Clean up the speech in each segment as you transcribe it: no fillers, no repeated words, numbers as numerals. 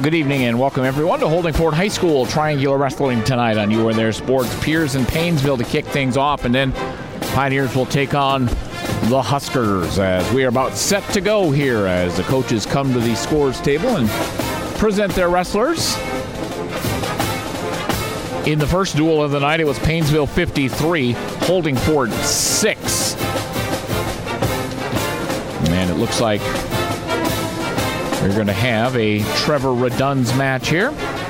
Good evening and welcome everyone to Holdingford High School Triangular Wrestling tonight on You and Their Sports. Piers and Painesville to kick things off, and then Pioneers will take on the Huskers as we are about set to go here as the coaches come to the scores table and present their wrestlers. In the first duel of the night, it was Painesville 53, Holdingford 6. And it looks like we're going to have a Trevor Reduns match here.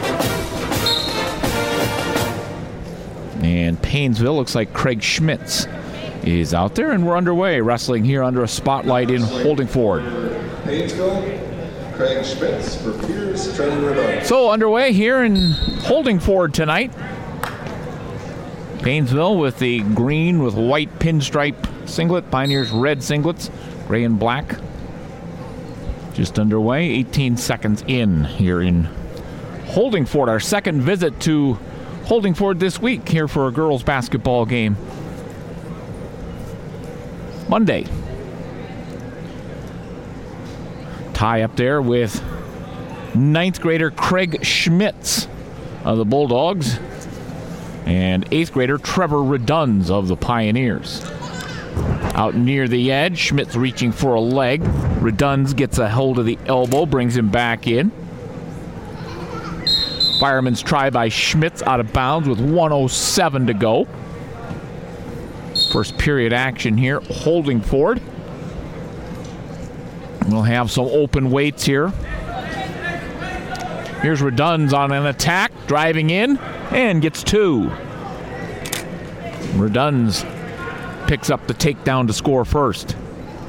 And Painesville looks like Craig Schmitz is out there, and we're underway wrestling here under a spotlight in Holdingford. Painesville, Craig Schmitz for Piers, Trevor Reduns. So underway here in Holdingford tonight. Painesville with the green with white pinstripe singlet, Pioneers red singlets, gray and black. Just underway, 18 seconds in here in Holdingford. Our second visit to Holdingford this week here for a girls basketball game. Monday. Tie up there with ninth grader Craig Schmitz of the Bulldogs and eighth grader Trevor Reduns of the Pioneers. Out near the edge, Schmitz reaching for a leg. Reduns gets a hold of the elbow, brings him back in. Fireman's try by Schmitz out of bounds with 1:07 to go. First period action here, Holdingford. We'll have some open weights here. Here's Reduns on an attack, driving in, and gets two. Reduns picks up the takedown to score first.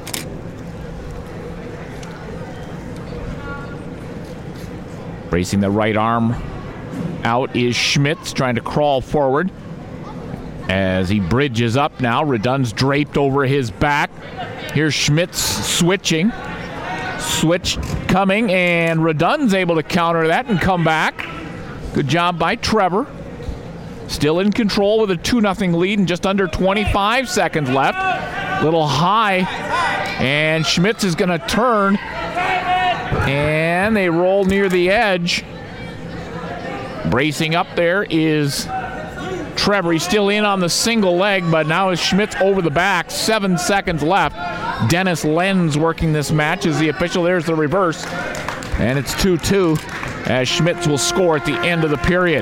Bracing the right arm out is Schmitz, trying to crawl forward. As he bridges up now, Reduns draped over his back. Here's Schmitz switching. Switch coming, and Reduns able to counter that and come back. Good job by Trevor. Still in control with a 2-0 lead and just under 25 seconds left. Little high, and Schmitz is going to turn, and they roll near the edge. Bracing up there is Trevor. He's still in on the single leg, but now is Schmitz over the back. 7 seconds left. Dennis Lenz working this match as the official. There's the reverse, and it's 2-2 as Schmitz will score at the end of the period.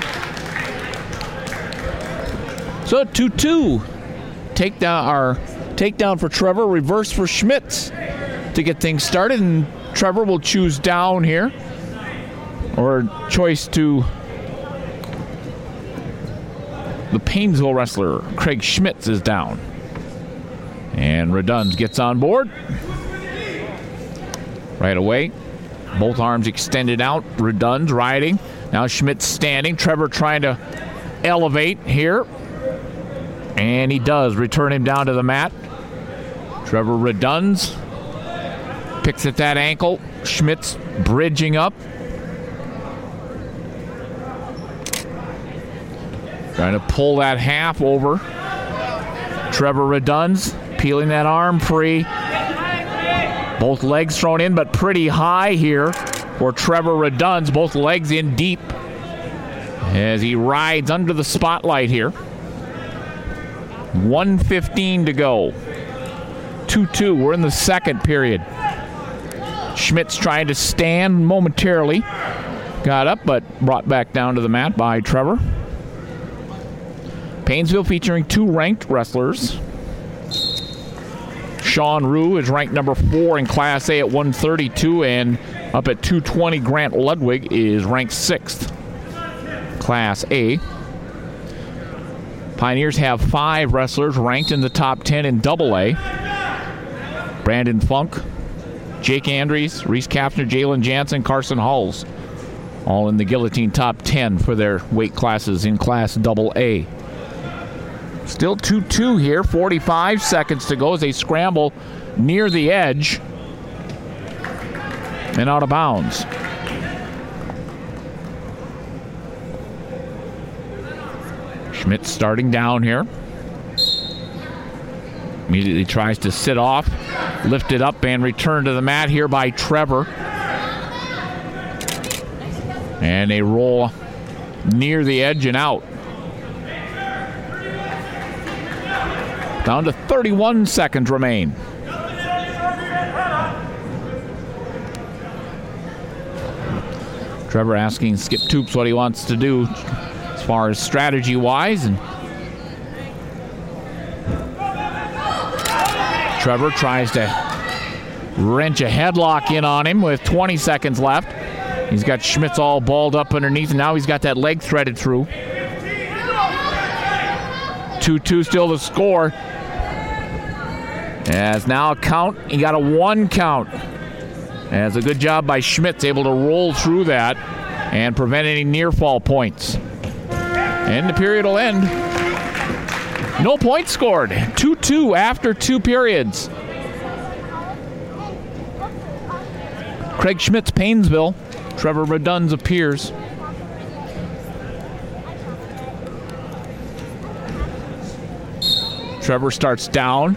So 2-2. Takedown for Trevor, reverse for Schmitz to get things started, and Trevor will choose down here, or choice to the Painesville wrestler. Craig Schmitz is down. And Reduns gets on board. Right away. Both arms extended out. Reduns riding. Now Schmitz standing. Trevor trying to elevate here. And he does return him down to the mat. Trevor Reduns picks at that ankle. Schmitz bridging up. Trying to pull that half over. Trevor Reduns peeling that arm free. Both legs thrown in, but pretty high here for Trevor Reduns. Both legs in deep as he rides under the spotlight here. 1:15 to go. 2-2. We're in the second period. Schmitz trying to stand momentarily. Got up, but brought back down to the mat by Trevor. Painesville featuring two ranked wrestlers. Sean Rue is ranked number 4 in Class A at 132, and up at 220, Grant Ludwig is ranked 6th, Class A. Pioneers have 5 wrestlers ranked in the top 10 in AA. Brandon Funk, Jake Andries, Reese Kapner, Jalen Jansen, Carson Hulls, all in the Guillotine top 10 for their weight classes in Class AA. Still 2-2 here, 45 seconds to go as they scramble near the edge and out of bounds. Schmitz starting down here. Immediately tries to sit off, lift it up, and return to the mat here by Trevor. And they roll near the edge and out. Down to 31 seconds remain. Trevor asking Skip Toops what he wants to do as far as strategy-wise. And Trevor tries to wrench a headlock in on him with 20 seconds left. He's got Schmitz all balled up underneath, and now he's got that leg threaded through. 2-2 still the score. As now a count, he got a 1 count. As a good job by Schmitz, able to roll through that and prevent any near fall points. And the period will end. No points scored. 2-2 after 2 periods. Craig Schmitz, Painesville. Trevor Reduns of Pierce. Trevor starts down.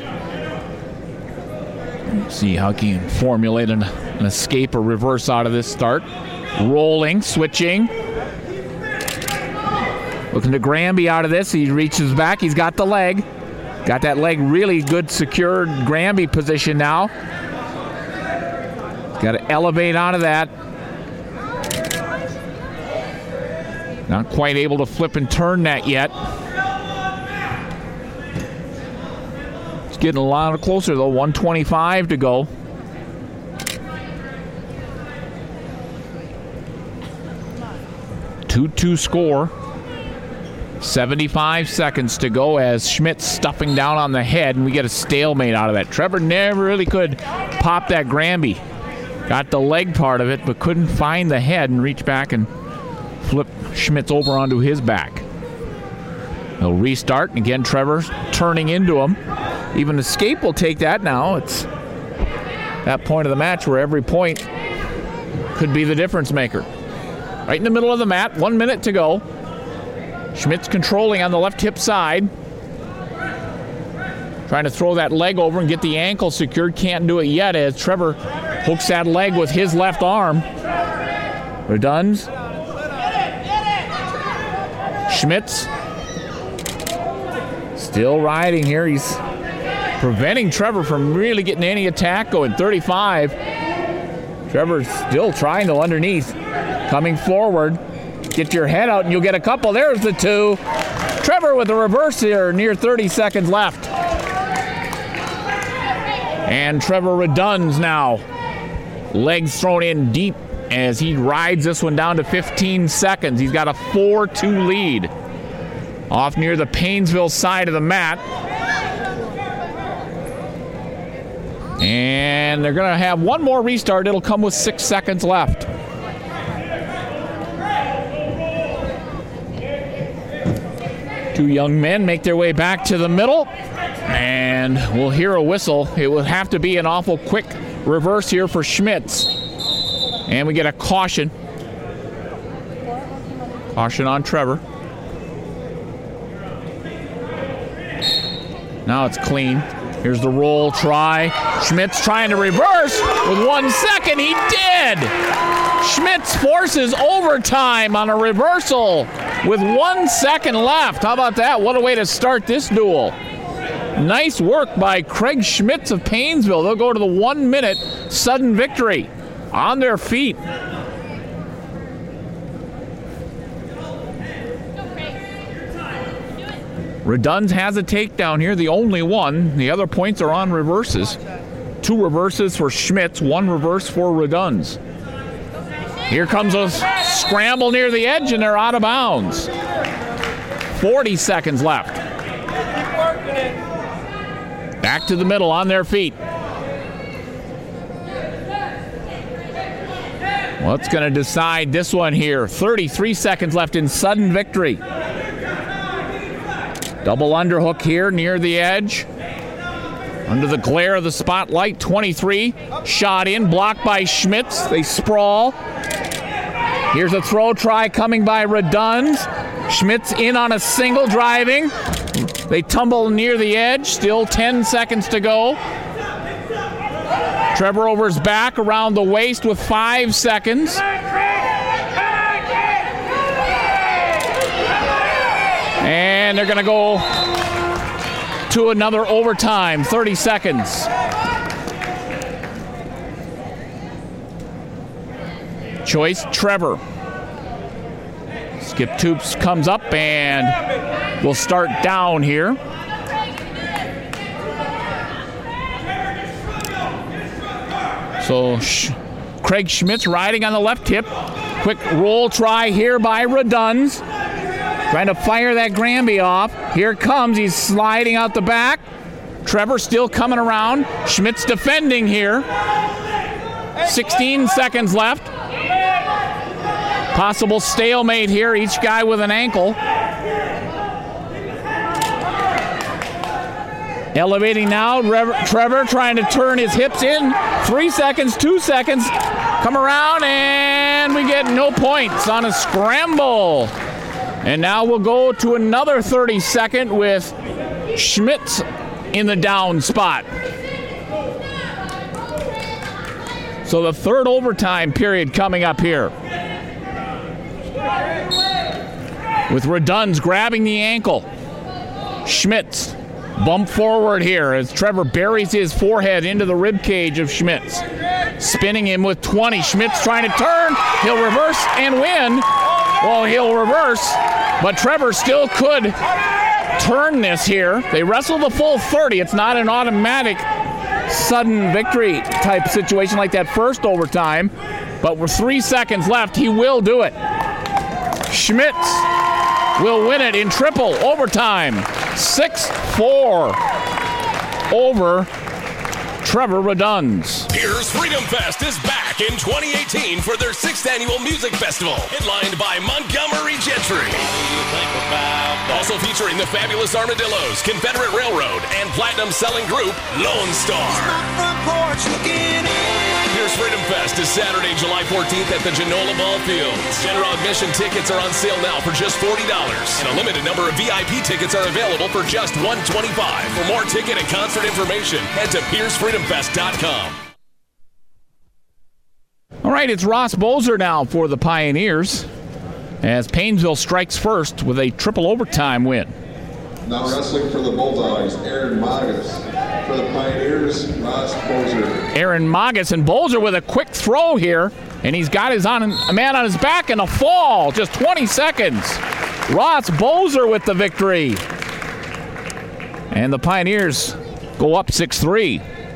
See how he can formulate an escape or reverse out of this start. Rolling, switching. Looking to Granby out of this. He reaches back. He's got the leg. Got that leg really good, secured Granby position now. Got to elevate out of that. Not quite able to flip and turn that yet. It's getting a lot closer though. 1:25 to go. Two score. 75 seconds to go as Schmitz stuffing down on the head, and we get a stalemate out of that. Trevor never really could pop that Granby. Got the leg part of it, but couldn't find the head and reach back and flip Schmitz over onto his back. He'll restart, and again Trevor turning into him. Even Escape will take that now. It's that point of the match where every point could be the difference maker. Right in the middle of the mat, 1 minute to go. Schmitz controlling on the left hip side. Trying to throw that leg over and get the ankle secured. Can't do it yet as Trevor hooks that leg with his left arm. Reduns. Schmitz. Still riding here. He's preventing Trevor from really getting any attack going. 35. Trevor's still trying to underneath. Coming forward. Get your head out and you'll get a couple. There's the 2. Trevor with the reverse here, near 30 seconds left. And Trevor Reduns now. Legs thrown in deep as he rides this one down to 15 seconds. He's got a 4-2 lead. Off near the Painesville side of the mat. And they're going to have one more restart. It'll come with 6 seconds left. Two young men make their way back to the middle, and we'll hear a whistle. It will have to be an awful quick reverse here for Schmitz. And we get a caution. Caution on Trevor. Now it's clean. Here's the roll try. Schmitz trying to reverse with 1 second. He did! Schmitz forces overtime on a reversal with 1 second left. How about that? What a way to start this duel. Nice work by Craig Schmitz of Painesville. They'll go to the 1 minute sudden victory on their feet. Reduns has a takedown here, the only one. The other points are on reverses. 2 reverses for Schmitz, 1 reverse for Reduns. Here comes a scramble near the edge, and they're out of bounds. 40 seconds left. Back to the middle on their feet. What's going to decide this one here? 33 seconds left in sudden victory. Double underhook here near the edge. Under the glare of the spotlight, 23. Shot in, blocked by Schmitz. They sprawl. Here's a throw try coming by Reduns. Schmitz in on a single, driving. They tumble near the edge. Still 10 seconds to go. Trevor over his back around the waist with 5 seconds. And they're going to go to another overtime, 30 seconds. Choice, Trevor. Skip Toops comes up and will start down here. So Craig Schmitz riding on the left hip. Quick roll try here by Reduns. Trying to fire that Granby off. Here comes, he's sliding out the back. Trevor still coming around. Schmitz defending here. 16 seconds left. Possible stalemate here, each guy with an ankle. Elevating now, Trevor trying to turn his hips in. 3 seconds, 2 seconds. Come around, and we get no points on a scramble. And now we'll go to another 30-second with Schmitz in the down spot. So the third overtime period coming up here. With Reduns grabbing the ankle. Schmitz bump forward here as Trevor buries his forehead into the rib cage of Schmitz. Spinning him with 20. Schmitz trying to turn. He'll reverse and win. Well, he'll reverse, but Trevor still could turn this here. They wrestle the full 30. It's not an automatic sudden victory type situation like that first overtime, but with 3 seconds left, he will do it. Schmitz will win it in triple overtime. 6-4 over Trevor Reduns. Pierce Freedom Fest is back in 2018 for their 6th annual music festival, headlined by Montgomery Gentry. Also featuring the Fabulous Armadillos, Confederate Railroad, and platinum-selling group Lone Star. Pierce Freedom Fest is Saturday, July 14th at the Genola Ball Fields. General admission tickets are on sale now for just $40, and a limited number of VIP tickets are available for just $125. For more ticket and concert information, head to PierceFreedomFest.com. All right, it's Ross Bozer now for the Pioneers as Painesville strikes first with a triple overtime win. Now wrestling for the Bulldogs, Aaron Magas. For the Pioneers, Ross Bozer. Aaron Magas, and Bozer with a quick throw here, and he's got a man on his back and a fall. Just 20 seconds. Ross Bozer with the victory. And the Pioneers go up 6-3.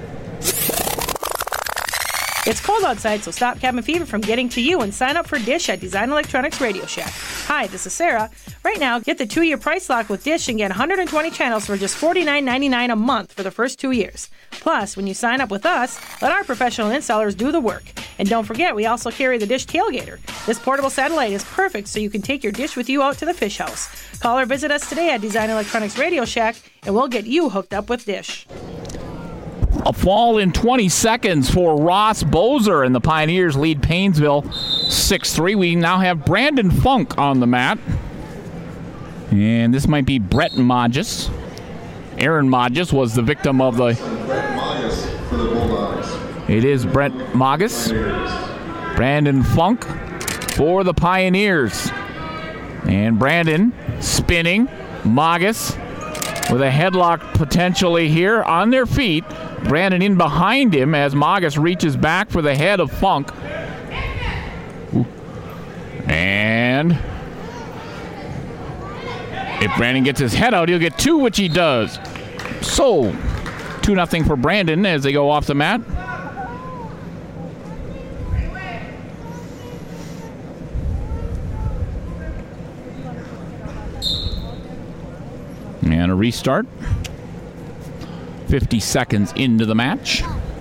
It's cold outside, so stop cabin fever from getting to you and sign up for Dish at Design Electronics Radio Shack. Hi, this is Sarah. Right now, get the 2-year price lock with Dish and get 120 channels for just $49.99 a month for the first 2 years. Plus, when you sign up with us, let our professional installers do the work. And don't forget, we also carry the Dish Tailgater. This portable satellite is perfect so you can take your dish with you out to the fish house. Call or visit us today at Design Electronics Radio Shack, and we'll get you hooked up with Dish. A fall in 20 seconds for Ross Bozer, and the Pioneers lead Painesville 6-3. We now have Brandon Funk on the mat. And this might be Brett Magas. Aaron Magas was the victim of the... Brett Magas for the Bulldogs. It is Brett Magas. Brandon Funk for the Pioneers. And Brandon spinning. Magas with a headlock potentially here on their feet. Brandon in behind him as Magas reaches back for the head of Funk. And if Brandon gets his head out, he'll get 2, which he does. So, 2-0 for Brandon as they go off the mat. And a restart. 50 seconds into the match.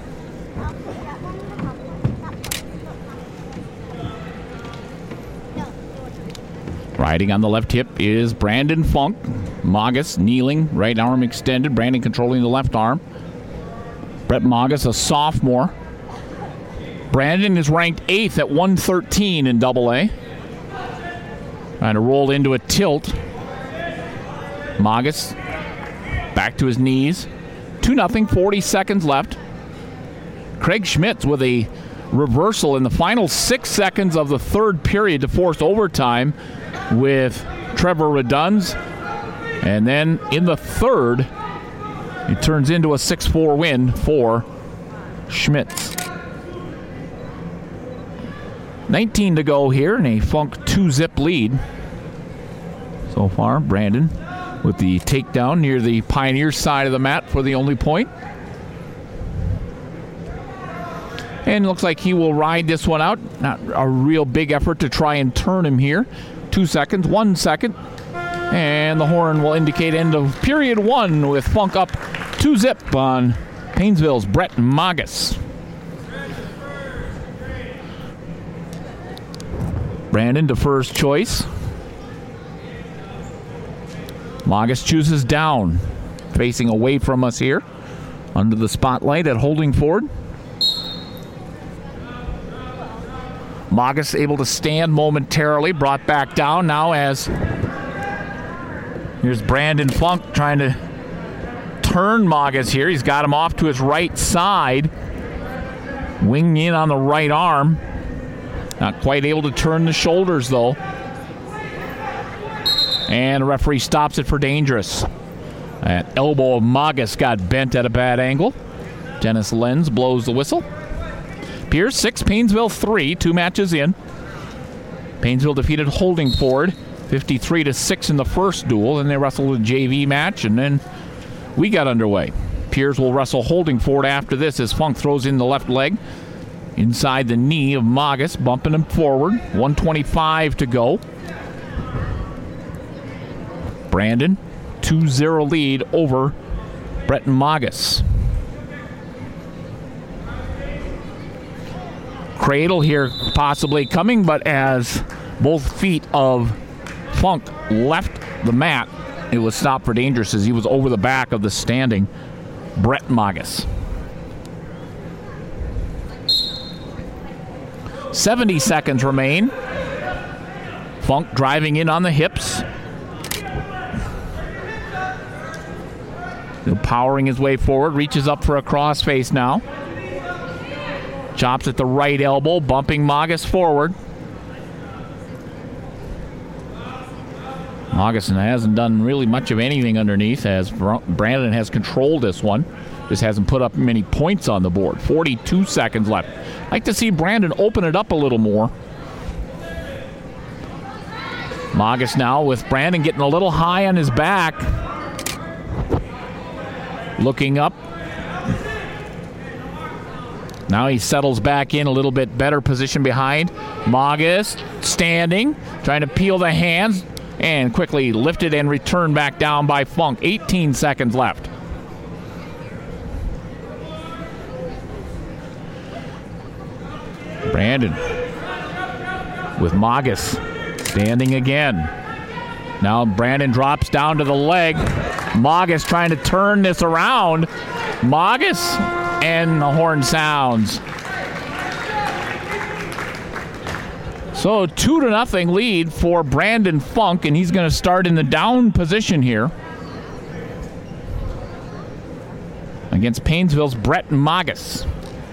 Riding on the left hip is Brandon Funk. Magas kneeling, right arm extended. Brandon controlling the left arm. Brett Magas, a sophomore. Brandon is ranked 8th at 113 in AA. Trying to roll into a tilt. Magas back to his knees. 2-0, 40 seconds left. Craig Schmitz with a reversal in the final 6 seconds of the third period to force overtime with Trevor Reduns And then in the third, it turns into a 6-4 win for Schmitz. 19 to go here in a Funk 2-zip lead. So far, Brandon with the takedown near the Pioneers side of the mat for the only point. And it looks like he will ride this one out. Not a real big effort to try and turn him here. 2 seconds, 1 second. And the horn will indicate end of period 1 with Funk up 2-zip on Painesville's Brett Magus. Brandon to first choice. Magus chooses down, facing away from us here under the spotlight at holding forward. Magus able to stand momentarily, brought back down now as here's Brandon Funk trying to turn Magus here. He's got him off to his right side, winging in on the right arm. Not quite able to turn the shoulders though. And the referee stops it for dangerous. That elbow of Magus got bent at a bad angle. Dennis Lenz blows the whistle. Pierce 6, Painesville 3, 2 matches in. Painesville defeated Holding Ford 53-6 in the first duel. Then they wrestled a JV match, and then we got underway. Pierce will wrestle Holding Ford after this as Funk throws in the left leg inside the knee of Magus, bumping him forward. 1:25 to go. Brandon, 2-0 lead over Brett Magus. Cradle here possibly coming, but as both feet of Funk left the mat, it was stopped for dangerous as he was over the back of the standing Brett Magus. 70 seconds remain. Funk driving in on the hips. Still powering his way forward, reaches up for a crossface now. Chops at the right elbow, bumping Magus forward. Magus hasn't done really much of anything underneath as Brandon has controlled this one. Just hasn't put up many points on the board. 42 seconds left. I'd like to see Brandon open it up a little more. Magus now with Brandon getting a little high on his back. Looking up. Now he settles back in a little bit better position behind. Magus standing, trying to peel the hands, and quickly lifted and returned back down by Funk. 18 seconds left. Brandon with Magus standing again. Now Brandon drops down to the leg. Magus trying to turn this around. Magus, and the horn sounds. So 2-0 lead for Brandon Funk, and he's going to start in the down position here against Painesville's Brett Magus.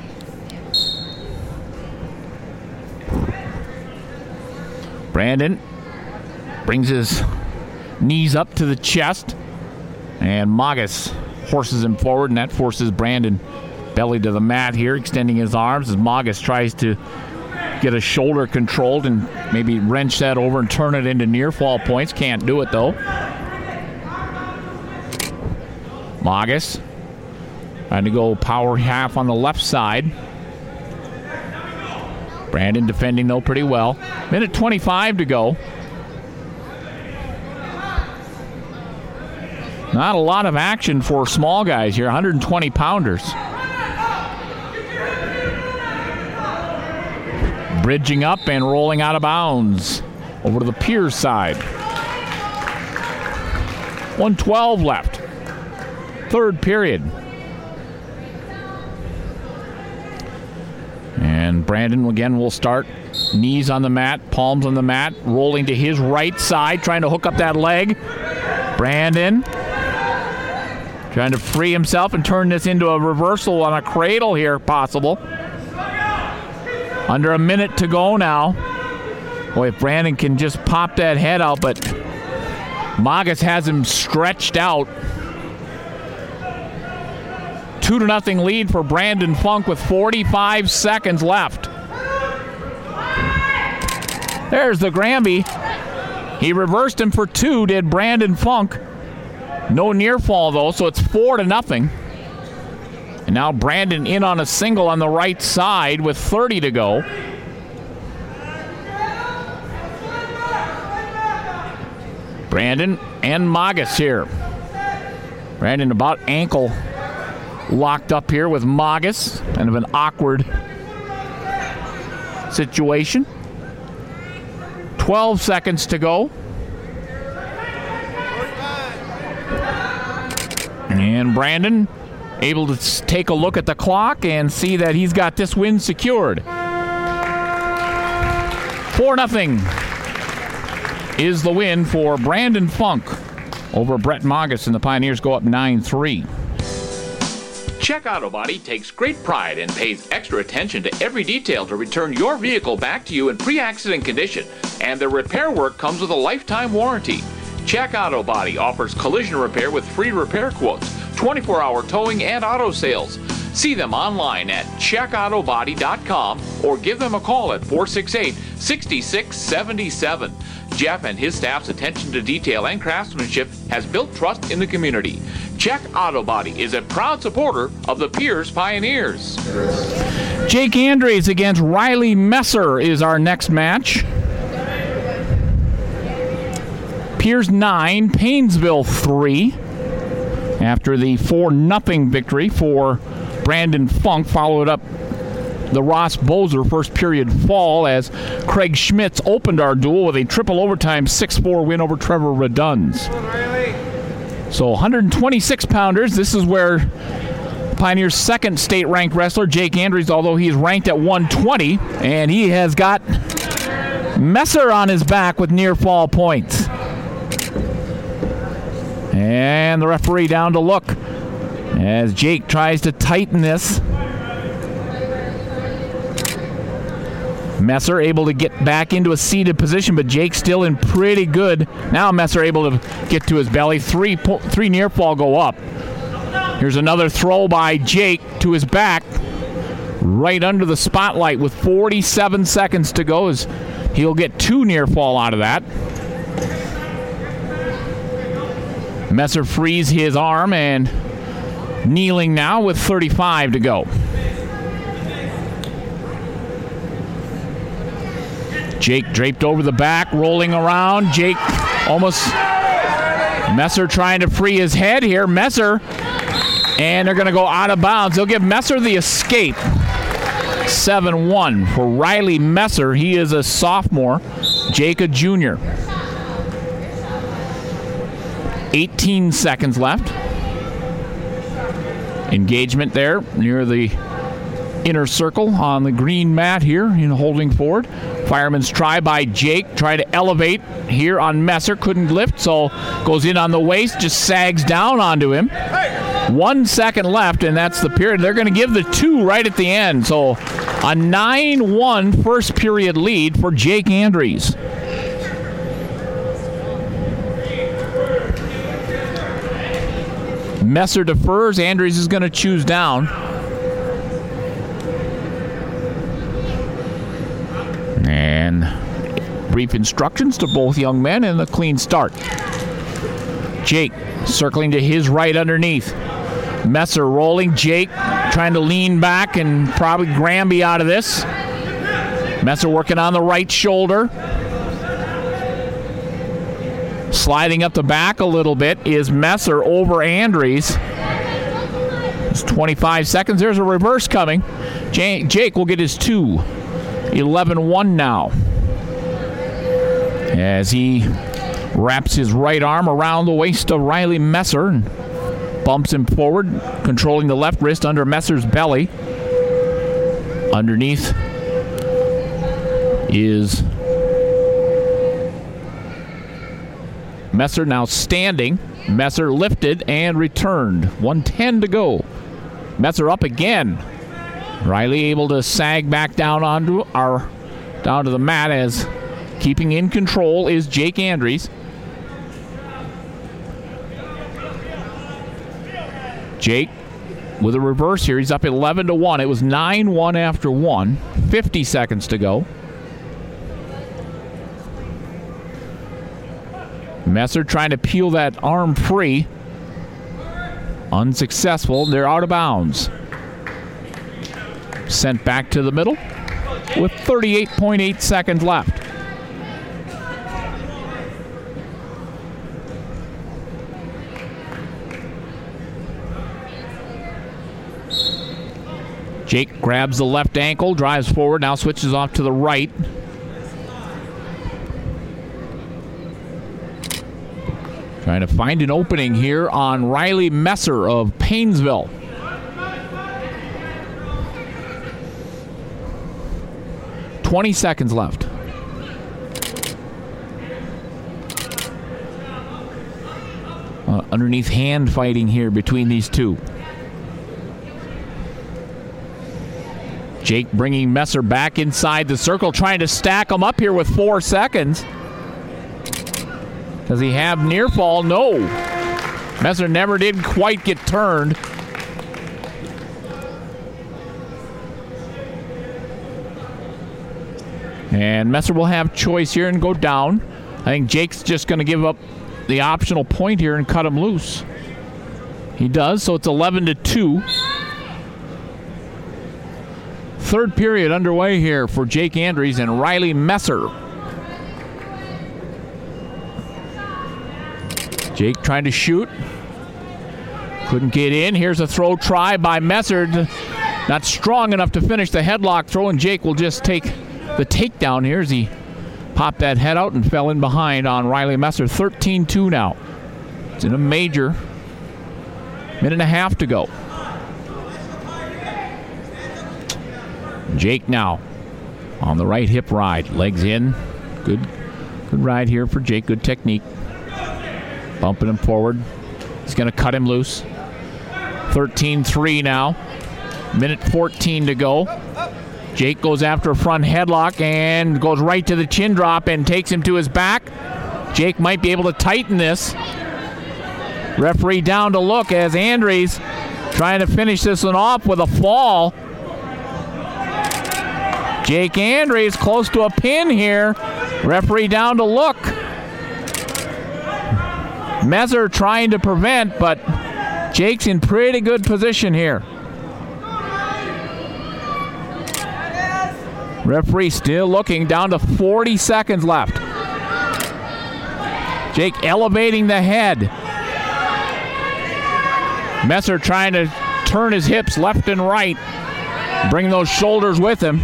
Brandon brings his knees up to the chest, and Magus horses him forward, and that forces Brandon belly to the mat here, extending his arms as Magus tries to get a shoulder controlled and maybe wrench that over and turn it into near fall points. Can't do it though. Magus trying to go power half on the left side. Brandon defending though pretty well. Minute 25 to go. Not a lot of action for small guys here, 120 pounders. Bridging up and rolling out of bounds over to the Pierce side. 1:12 left. Third period. And Brandon again will start. Knees on the mat, palms on the mat, rolling to his right side, trying to hook up that leg. Brandon trying to free himself and turn this into a reversal on a cradle here, possible. Under a minute to go now. Boy, if Brandon can just pop that head out, but Magas has him stretched out. 2-0 lead for Brandon Funk with 45 seconds left. There's the Granby. He reversed him for 2, did Brandon Funk. No near fall, though, so it's 4-0. And now Brandon in on a single on the right side with 30 to go. Brandon and Magas here. Brandon about ankle locked up here with Magas. Kind of an awkward situation. 12 seconds to go. And Brandon able to take a look at the clock and see that he's got this win secured. 4-0 is the win for Brandon Funk over Brett Magas, and the Pioneers go up 9-3. Check Auto Body takes great pride and pays extra attention to every detail to return your vehicle back to you in pre-accident condition, and the repair work comes with a lifetime warranty. Check Auto Body offers collision repair with free repair quotes, 24-hour towing, and auto sales. See them online at checkautobody.com or give them a call at 468-6677. Jeff and his staff's attention to detail and craftsmanship has built trust in the community. Check Auto Body is a proud supporter of the Pierce Pioneers. Jake Andres against Riley Messer is our next match. Pierce 9, Painesville 3. After the 4-0 victory for Brandon Funk, followed up the Ross Bozer first period fall as Craig Schmitz opened our duel with a triple overtime 6-4 win over Trevor Reduns. So 126-pounders. This is where Pioneers' second state-ranked wrestler, Jake Andres, although he's ranked at 120, and he has got Messer on his back with near-fall points. And the referee down to look as Jake tries to tighten this. Messer able to get back into a seated position, but Jake still in pretty good. Now Messer able to get to his belly. Three near fall go up. Here's another throw by Jake to his back, right under the spotlight with 47 seconds to go, as he'll get 2 near fall out of that. Messer frees his arm and kneeling now with 35 to go. Jake draped over the back, rolling around. Jake almost... Messer trying to free his head here. Messer, and they're going to go out of bounds. They'll give Messer the escape. 7-1 for Riley Messer. He is a sophomore. Jake a junior. 18 seconds left. Engagement there near the inner circle on the green mat here in holding forward. Fireman's try by Jake. Try to elevate here on Messer. Couldn't lift, so goes in on the waist. Just sags down onto him. 1 second left, and that's the period. They're going to give the 2 right at the end. So a 9-1 first period lead for Jake Andres. Messer defers. Andres is going to choose down. And brief instructions to both young men and a clean start. Jake circling to his right underneath. Messer rolling. Jake trying to lean back and probably Granby out of this. Messer working on the right shoulder. Sliding up the back a little bit is Messer over Andres. It's 25 seconds. There's a reverse coming. Jake will get his 2. 11-1 now. As he wraps his right arm around the waist of Riley Messer and bumps him forward, controlling the left wrist under Messer's belly. Underneath is Messer now standing. Messer lifted and returned. 1:10 to go. Messer up again. Riley able to sag back down onto down to the mat, as keeping in control is Jake Andres. Jake with a reverse here. He's up 11-1. It was 9-1 after 1. 50 seconds to go. Messer trying to peel that arm free. Unsuccessful. They're out of bounds. Sent back to the middle with 38.8 seconds left. Jake grabs the left ankle, drives forward, now switches off to the right. Trying to find an opening here on Riley Messer of Painesville. $20 seconds left. Underneath hand fighting here between these two. Jake bringing Messer back inside the circle, trying to stack him up here with 4 seconds. Does he have near fall? No. Messer never did quite get turned. And Messer will have choice here and go down. I think Jake's just going to give up the optional point here and cut him loose. He does, so it's 11-2. Third period underway here for Jake Andries and Riley Messer. Jake trying to shoot. Couldn't get in. Here's a throw try by Messer. Not strong enough to finish the headlock throw, and Jake will just take the takedown here as he popped that head out and fell in behind on Riley Messer. 13-2 now. It's in a major. Minute and a half to go. Jake now on the right hip ride. Legs in. Good ride here for Jake. Good technique. Bumping him forward. He's going to cut him loose. 13-3 now. Minute 14 to go. Jake goes after a front headlock and goes right to the chin drop and takes him to his back. Jake might be able to tighten this. Referee down to look as Andries trying to finish this one off with a fall. Jake Andries close to a pin here. Referee down to look. Messer trying to prevent, but Jake's in pretty good position here. Referee still looking, down to 40 seconds left. Jake elevating the head. Messer trying to turn his hips left and right. Bring those shoulders with him.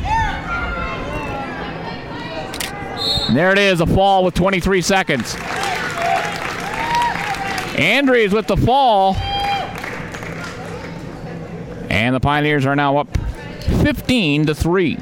And there it is, a fall with 23 seconds. Andries with the fall. And the Pioneers are now up 15-3.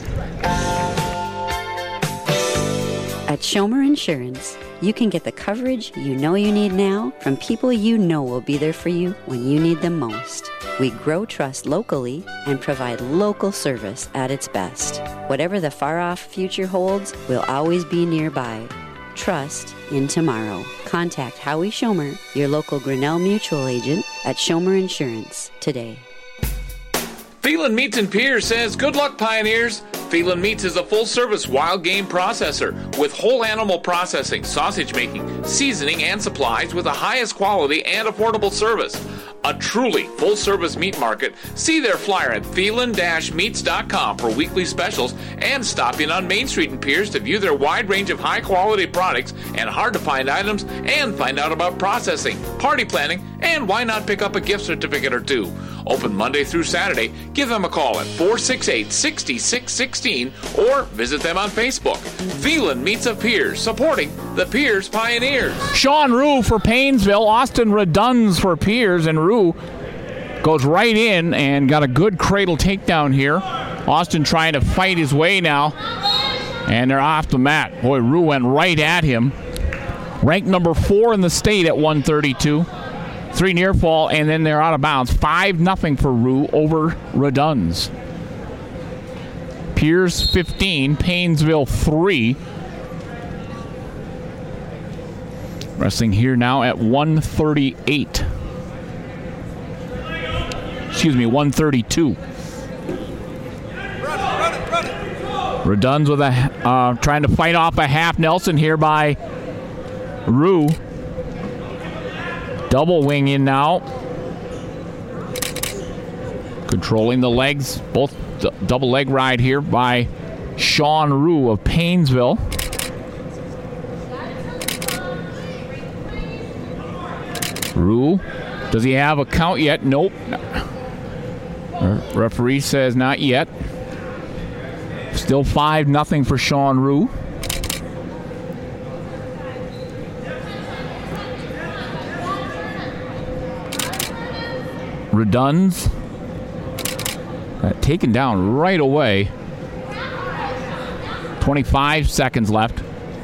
At Schomer Insurance, you can get the coverage you know you need now from people you know will be there for you when you need them most. We grow trust locally and provide local service at its best. Whatever the far-off future holds, we'll always be nearby. Trust in tomorrow. Contact Howie Schomer, your local Grinnell Mutual agent at Schomer Insurance today. Phelan Meats and Piers says, good luck, Pioneers. Phelan Meats is a full-service wild game processor with whole animal processing, sausage making, seasoning, and supplies with the highest quality and affordable service. A truly full-service meat market. See their flyer at phelan-meats.com for weekly specials and stop in on Main Street in Piers to view their wide range of high-quality products and hard-to-find items and find out about processing, party planning, and why not pick up a gift certificate or two. Open Monday through Saturday. Give them a call at 468-6616 or visit them on Facebook. Phelan Meats of Piers, supporting the Piers Pioneers. Sean Rue for Painesville, Austin Reduns for Piers, and Rue goes right in and got a good cradle takedown here. Austin trying to fight his way now, and they're off the mat. Boy, Rue went right at him. Ranked number 4 in the state at 132. 3 near fall, and then they're out of bounds. 5-0 for Rue over Reduns. Piers 15, Painesville 3. Wrestling here now at 138. 132. Reduns with trying to fight off a half Nelson here by Rue. Double wing in now. Controlling the legs, both double leg ride here by Sean Rue of Painesville. Rue, does he have a count yet? Nope. Referee says not yet. Still 5-0 for Sean Rue. Reduns taken down right away. 25 seconds left.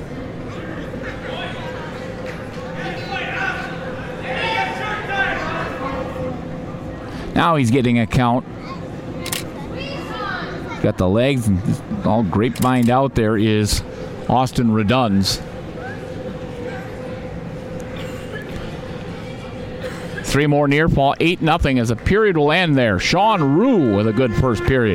Now he's getting a count. Got the legs and all grapevine out there is Austin Reduns. 3 more near fall, 8-0 as a period will end there. Sean Rue with a good first period.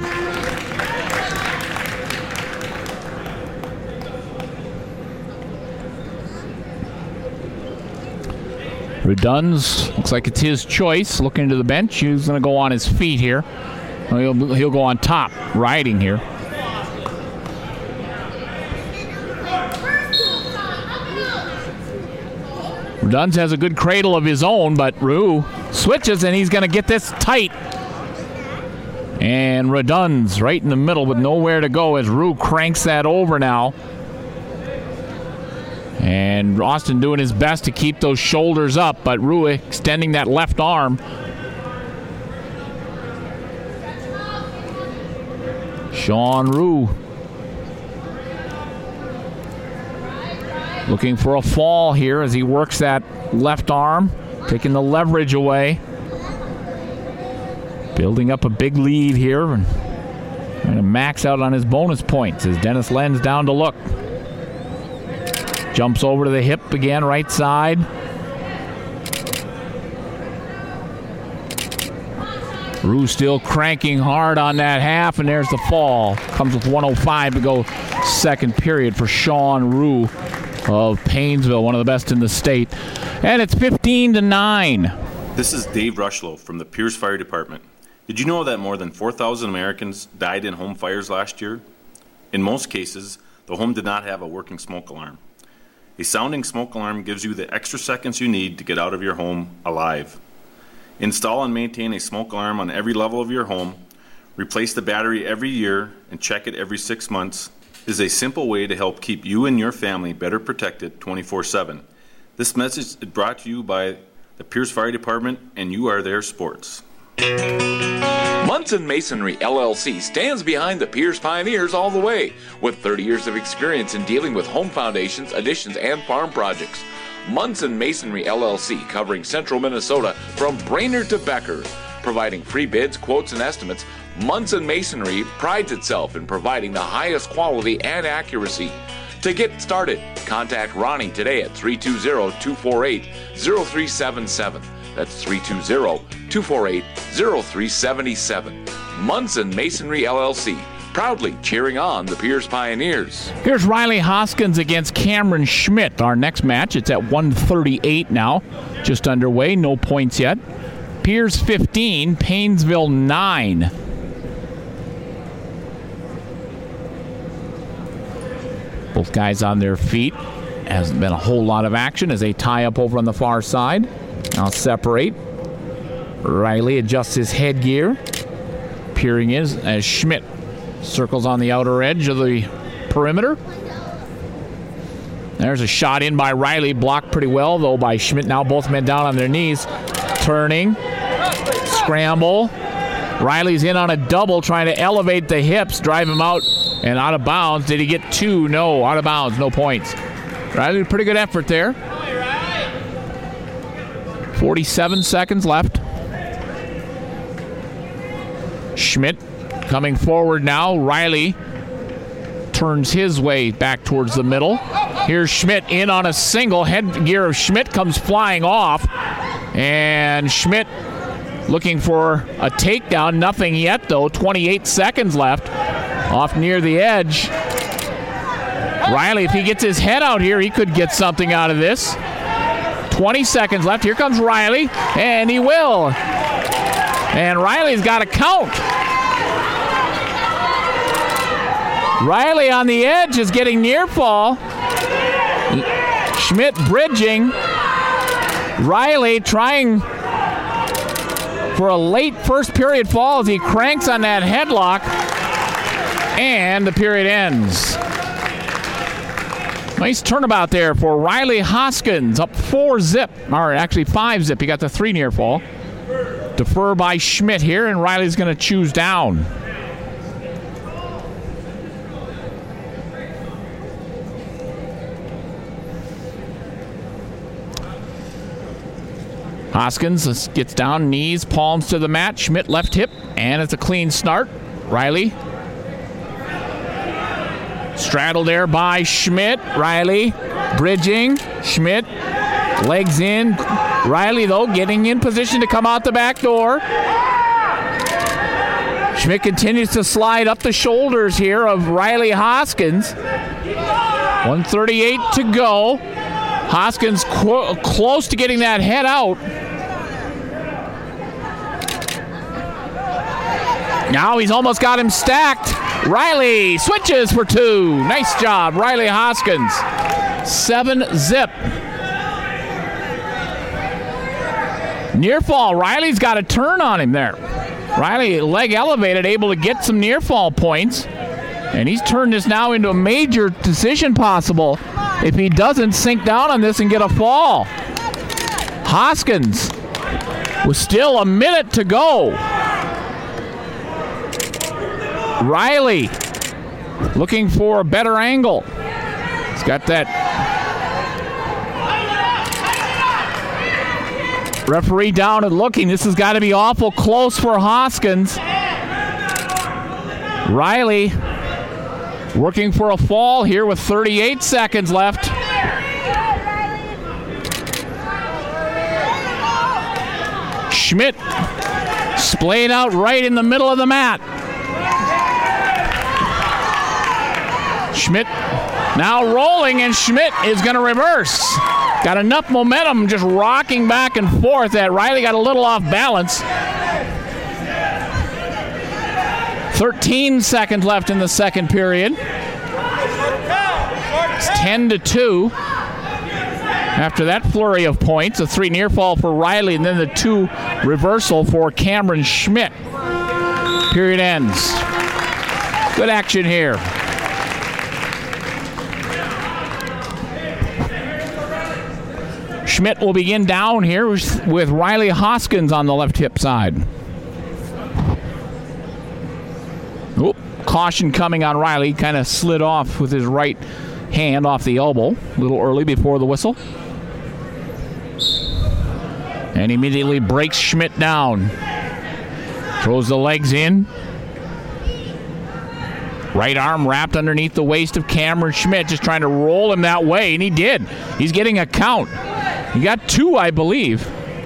Reduns, looks like it's his choice. Looking to the bench, he's going to go on his feet here. He'll go on top, riding here. Reduns has a good cradle of his own, but Rue switches and he's going to get this tight. And Reduns right in the middle with nowhere to go as Rue cranks that over now. And Austin doing his best to keep those shoulders up, but Rue extending that left arm. Sean Rue looking for a fall here as he works that left arm, taking the leverage away. Building up a big lead here and trying to max out on his bonus points as Dennis Lenz down to look. Jumps over to the hip again, right side. Rue still cranking hard on that half, and there's the fall. Comes with 1:05 to go second period for Sean Rue of Painesville, one of the best in the state. And it's 15-9. This is Dave Rushlow from the Pierce Fire Department. Did you know that more than 4,000 Americans died in home fires last year? In most cases, the home did not have a working smoke alarm. A sounding smoke alarm gives you the extra seconds you need to get out of your home alive. Install and maintain a smoke alarm on every level of your home, replace the battery every year, and check it every 6 months is a simple way to help keep you and your family better protected 24/7. This message is brought to you by the Pierce Fire Department and You Are There Sports. Munson Masonry LLC stands behind the Pierce Pioneers all the way, with 30 years of experience in dealing with home foundations, additions, and farm projects. Munson Masonry LLC, covering central Minnesota from Brainerd to Becker, providing free bids, quotes, and estimates. Munson Masonry prides itself in providing the highest quality and accuracy. To get started, contact Ronnie today at 320-248-0377. That's 320-248-0377. Munson Masonry LLC, proudly cheering on the Pierce Pioneers. Here's Riley Hoskins against Cameron Schmidt. Our next match, it's at 1:38 now. Just underway, no points yet. Pierce 15, Painesville 9. Both guys on their feet. Hasn't been a whole lot of action as they tie up over on the far side. Now separate. Riley adjusts his headgear. Peering in as Schmidt circles on the outer edge of the perimeter. There's a shot in by Riley, blocked pretty well though by Schmidt. Now both men down on their knees. Turning. Scramble. Riley's in on a double, trying to elevate the hips, drive him out and out of bounds. Did he get two? No, out of bounds, no points. Riley, pretty good effort there. 47 seconds left. Schmidt coming forward now. Riley turns his way back towards the middle. Here's Schmidt in on a single. Headgear of Schmidt comes flying off. And Schmidt looking for a takedown. Nothing yet, though. 28 seconds left. Off near the edge. Riley, if he gets his head out here, he could get something out of this. 20 seconds left. Here comes Riley, and he will. And Riley's got a count. Riley on the edge is getting near fall. Schmidt bridging. Riley trying for a late first period fall as he cranks on that headlock. And the period ends. Nice turnabout there for Riley Hoskins. Up 4-zip, or actually 5-zip. He got the 3 near fall. Defer by Schmidt here, and Riley's going to choose down. Hoskins gets down, knees, palms to the mat. Schmidt left hip, and it's a clean start. Riley. Straddled there by Schmidt. Riley bridging. Schmidt legs in. Riley, though, getting in position to come out the back door. Schmidt continues to slide up the shoulders here of Riley Hoskins. 1:38 to go. Hoskins close to getting that head out. Now he's almost got him stacked. Riley switches for 2. Nice job, Riley Hoskins. 7-zip. Near fall. Riley's got a turn on him there. Riley, leg elevated, able to get some near fall points. And he's turned this now into a major decision possible if he doesn't sink down on this and get a fall. Hoskins with still a minute to go. Riley looking for a better angle. He's got that referee down and looking. This has got to be awful close for Hoskins. Riley working for a fall here with 38 seconds left. Schmidt splayed out right in the middle of the mat. Schmidt now rolling, and Schmidt is going to reverse. Got enough momentum just rocking back and forth that Riley got a little off balance. 13 seconds left in the second period. It's 10-2. After that flurry of points, a 3 near fall for Riley, and then the 2 reversal for Cameron Schmidt. Period ends. Good action here. Schmidt will begin down here with Riley Hoskins on the left hip side. Oop, caution coming on Riley. Kind of slid off with his right hand off the elbow a little early before the whistle. And immediately breaks Schmidt down. Throws the legs in. Right arm wrapped underneath the waist of Cameron Schmidt, just trying to roll him that way, and he did. He's getting a count. He got 2, I believe.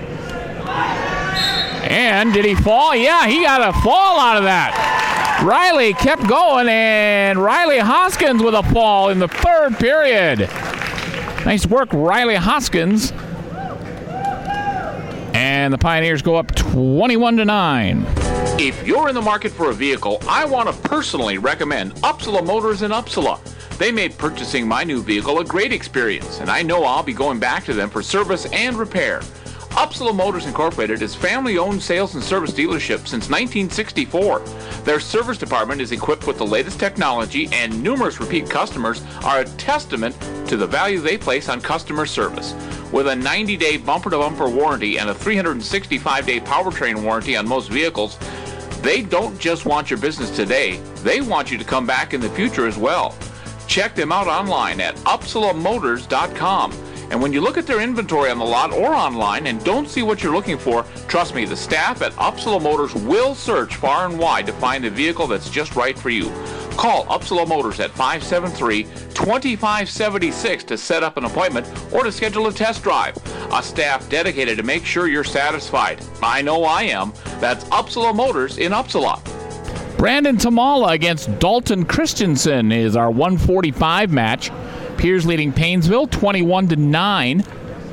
And did he fall? Yeah, he got a fall out of that. Riley kept going, and Riley Hoskins with a fall in the third period. Nice work, Riley Hoskins. And the Pioneers go up 21-9. If you're in the market for a vehicle, I want to personally recommend Upsala Motors in Upsala. They made purchasing my new vehicle a great experience, and I know I'll be going back to them for service and repair. Upsala Motors Incorporated is family-owned sales and service dealership since 1964. Their service department is equipped with the latest technology, and numerous repeat customers are a testament to the value they place on customer service. With a 90-day bumper-to-bumper warranty and a 365-day powertrain warranty on most vehicles, they don't just want your business today, they want you to come back in the future as well. Check them out online at UpsalaMotors.com. And when you look at their inventory on the lot or online and don't see what you're looking for, trust me, the staff at Upsala Motors will search far and wide to find the vehicle that's just right for you. Call Upsala Motors at 573-20 2576 to set up an appointment or to schedule a test drive. A staff dedicated to make sure you're satisfied. I know I am. That's Upsala Motors in Upsala. Brandon Tamala against Dalton Christensen is our 145 match. Piers leading Painesville 21-9.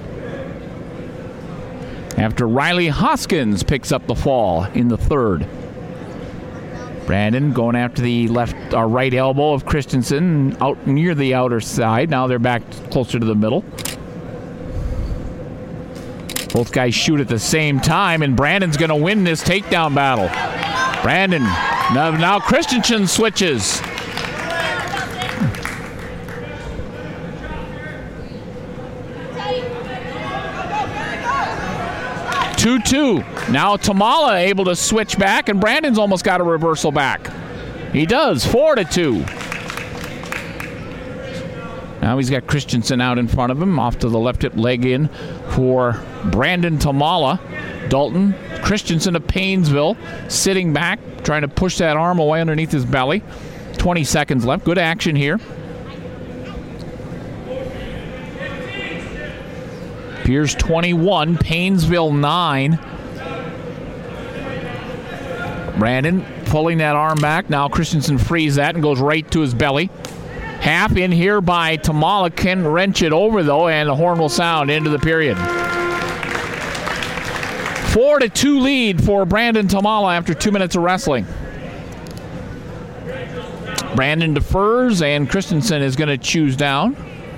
After Riley Hoskins picks up the fall in the third. Brandon going after the right elbow of Christensen out near the outer side. Now they're back closer to the middle. Both guys shoot at the same time, and Brandon's going to win this takedown battle. Brandon, now Christensen switches. 2-2. Now Tamala able to switch back, and Brandon's almost got a reversal back. He does. 4-2. Now he's got Christensen out in front of him, off to the left hip leg in for Brandon Tamala. Dalton Christensen of Painesville sitting back, trying to push that arm away underneath his belly. 20 seconds left. Good action here. Piers 21, Painesville 9. Brandon pulling that arm back. Now Christensen frees that and goes right to his belly. Half in here by Tamala. Can wrench it over, though, and the horn will sound into the period. 4-2 lead for Brandon Tamala after 2 minutes of wrestling. Brandon defers, and Christensen is going to choose down.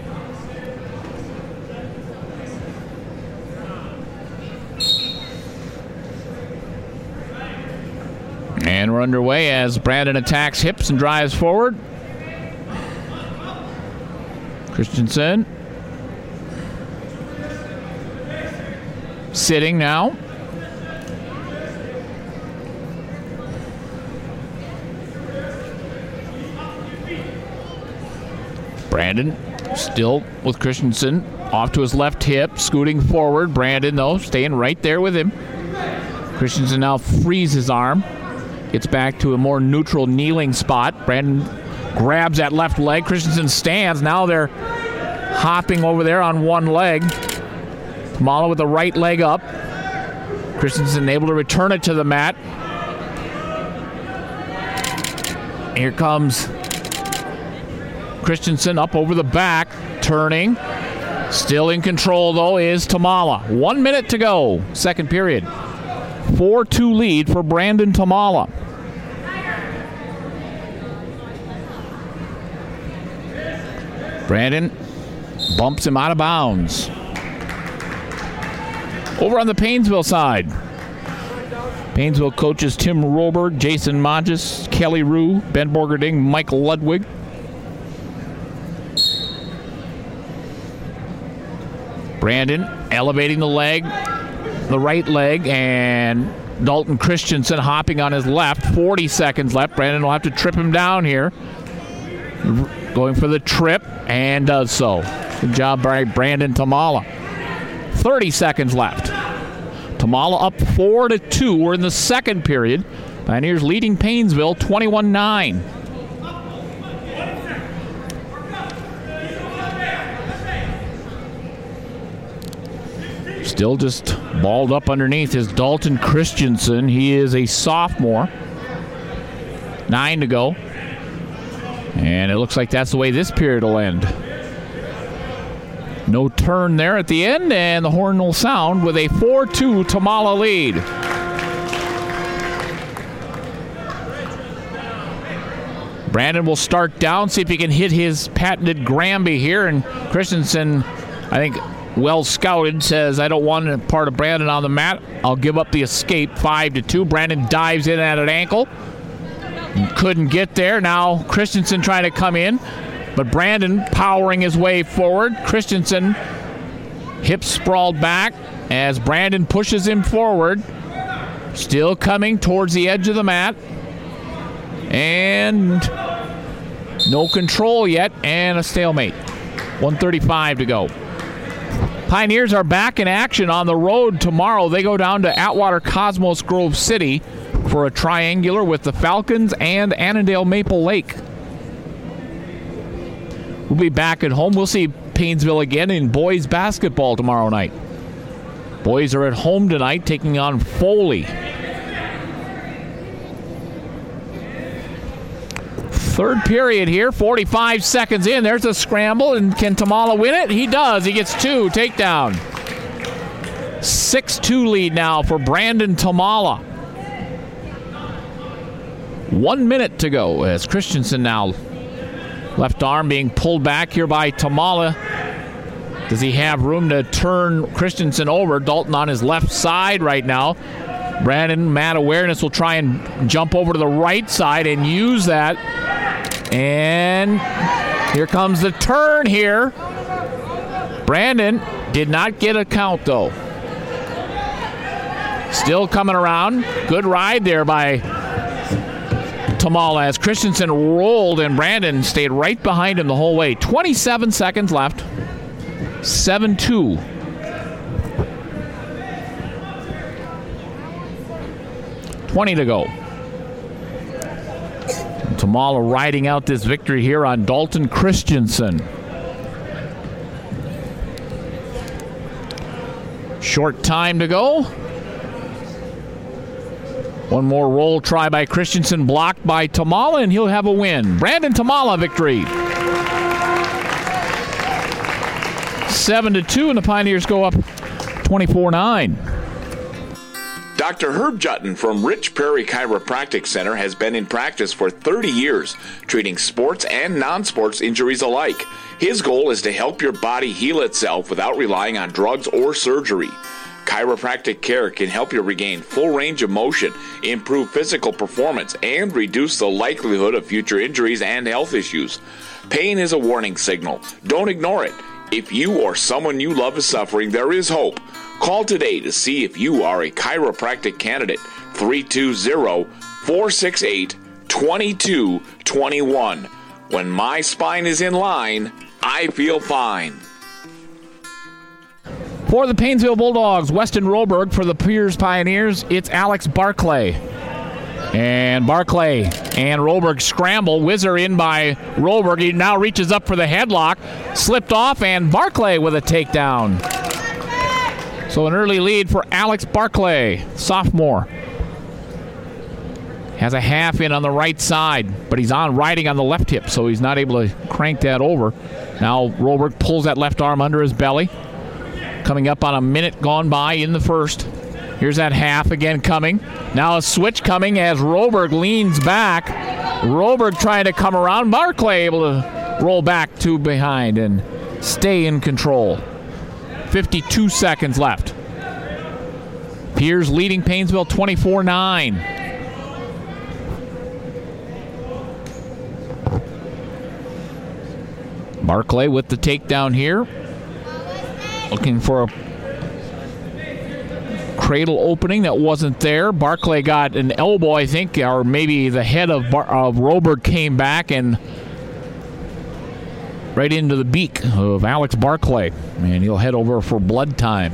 And we're underway as Brandon attacks hips and drives forward. Christensen sitting now. Brandon still with Christensen off to his left hip, scooting forward. Brandon, though, staying right there with him. Christensen now frees his arm. Gets back to a more neutral kneeling spot. Brandon grabs that left leg. Christensen stands. Now they're hopping over there on one leg. Tamala with the right leg up. Christensen able to return it to the mat. Here comes Christensen up over the back, turning. Still in control, though, is Tamala. 1 minute to go, second period. 4-2 lead for Brandon Tamala. Brandon bumps him out of bounds. Over on the Painesville side. Painesville coaches Tim Robert, Jason Modges, Kelly Rue, Ben Borgerding, Mike Ludwig. Brandon elevating the leg, the right leg, and Dalton Christensen hopping on his left. 40 seconds left. Brandon will have to trip him down here. Going for the trip, and does so. Good job by Brandon Tamala. 30 seconds left. Tamala up 4-2. We're in the second period. Pioneers leading Painesville 21-9. Still just balled up underneath is Dalton Christensen. He is a sophomore. 9 to go. And it looks like that's the way this period will end. No turn there at the end, and the horn will sound with a 4-2 Tamala lead. Brandon will start down, see if he can hit his patented Granby here, and Christensen, I think, well scouted, says, I don't want a part of Brandon on the mat. I'll give up the escape. 5-2. Brandon dives in at an ankle. Couldn't get there. Now Christensen trying to come in, but Brandon powering his way forward. Christensen hips sprawled back as Brandon pushes him forward. Still coming towards the edge of the mat. And no control yet, and a stalemate. 1:35 to go. Pioneers are back in action on the road tomorrow. They go down to Atwater Cosmos Grove City for a triangular with the Falcons and Annandale Maple Lake. We'll be back at home. We'll see Paynesville again in boys basketball tomorrow night. Boys are at home tonight taking on Foley. Third period here, 45 seconds in. There's a scramble, and can Tamala win it? He does. He gets 2. Takedown. 6-2 lead now for Brandon Tamala. 1 minute to go as Christensen now. Left arm being pulled back here by Tamala. Does he have room to turn Christensen over? Dalton on his left side right now. Brandon, mad awareness, will try and jump over to the right side and use that. And here comes the turn here. Brandon did not get a count, though. Still coming around. Good ride there by Tamala as Christensen rolled and Brandon stayed right behind him the whole way. 27 seconds left. 7-2. $20 to go. Tamala riding out this victory here on Dalton Christensen. Short time to go. One more roll try by Christensen, blocked by Tamala, and he'll have a win. Brandon Tamala victory. 7-2, and the Pioneers go up 24-9. Dr. Herb Jutton from Rich Prairie Chiropractic Center has been in practice for 30 years, treating sports and non-sports injuries alike. His goal is to help your body heal itself without relying on drugs or surgery. Chiropractic care can help you regain full range of motion, improve physical performance, and reduce the likelihood of future injuries and health issues. Pain is a warning signal. Don't ignore it. If you or someone you love is suffering, there is hope. Call today to see if you are a chiropractic candidate. 320-468-2221. When my spine is in line, I feel fine. For the Paynesville Bulldogs, Weston Roberg. For the Pierce Pioneers, it's Alex Barclay. And Barclay and Roberg scramble. Whizzer in by Roberg. He now reaches up for the headlock. Slipped off, and Barclay with a takedown. So an early lead for Alex Barclay, sophomore. Has a half in on the right side, but he's riding on the left hip, so he's not able to crank that over. Now Roberg pulls that left arm under his belly. Coming up on a minute gone by in the first. Here's that half again coming. Now a switch coming as Roberg leans back. Roberg trying to come around. Barclay able to roll back to behind and stay in control. 52 seconds left. Piers leading Paynesville 24-9. Barclay with the takedown here. Looking for a cradle opening that wasn't there. Barclay got an elbow, I think, or maybe the head of Roberg came back and right into the beak of Alex Barclay. And he'll head over for blood time.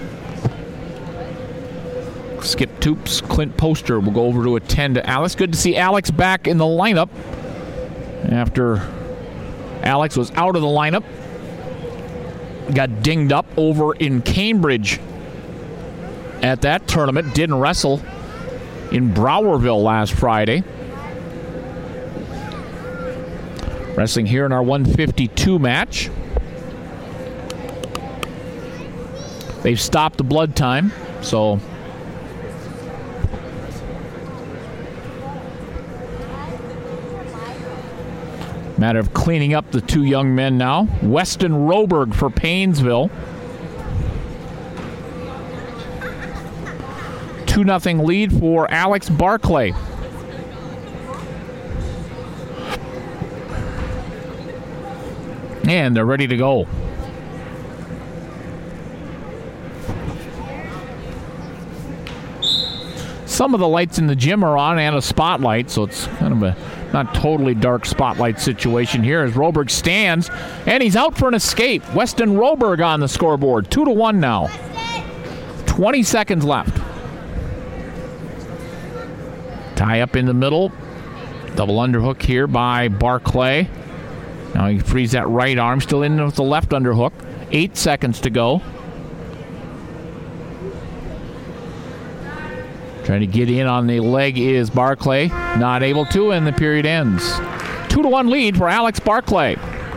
Skip Toops, Clint Poster will go over to attend to Alex. Good to see Alex back in the lineup after Alex was out of the lineup. Got dinged up over in Cambridge at that tournament. Didn't wrestle in Browerville last Friday. Wrestling here in our 152 match. They've stopped the blood time, so matter of cleaning up the two young men now. Weston Roberg for Paynesville. 2-0 lead for Alex Barclay. And they're ready to go. Some of the lights in the gym are on and a spotlight, so it's kind of a not totally dark spotlight situation here as Roberg stands, and he's out for an escape. Weston Roberg on the scoreboard, 2-1 now. 20 seconds left. Tie up in the middle. Double underhook here by Barclay. Now he frees that right arm, still in with the left underhook. 8 seconds to go. Trying to get in on the leg is Barclay. Not able to, and the period ends. 2-1 lead for Alex Barclay.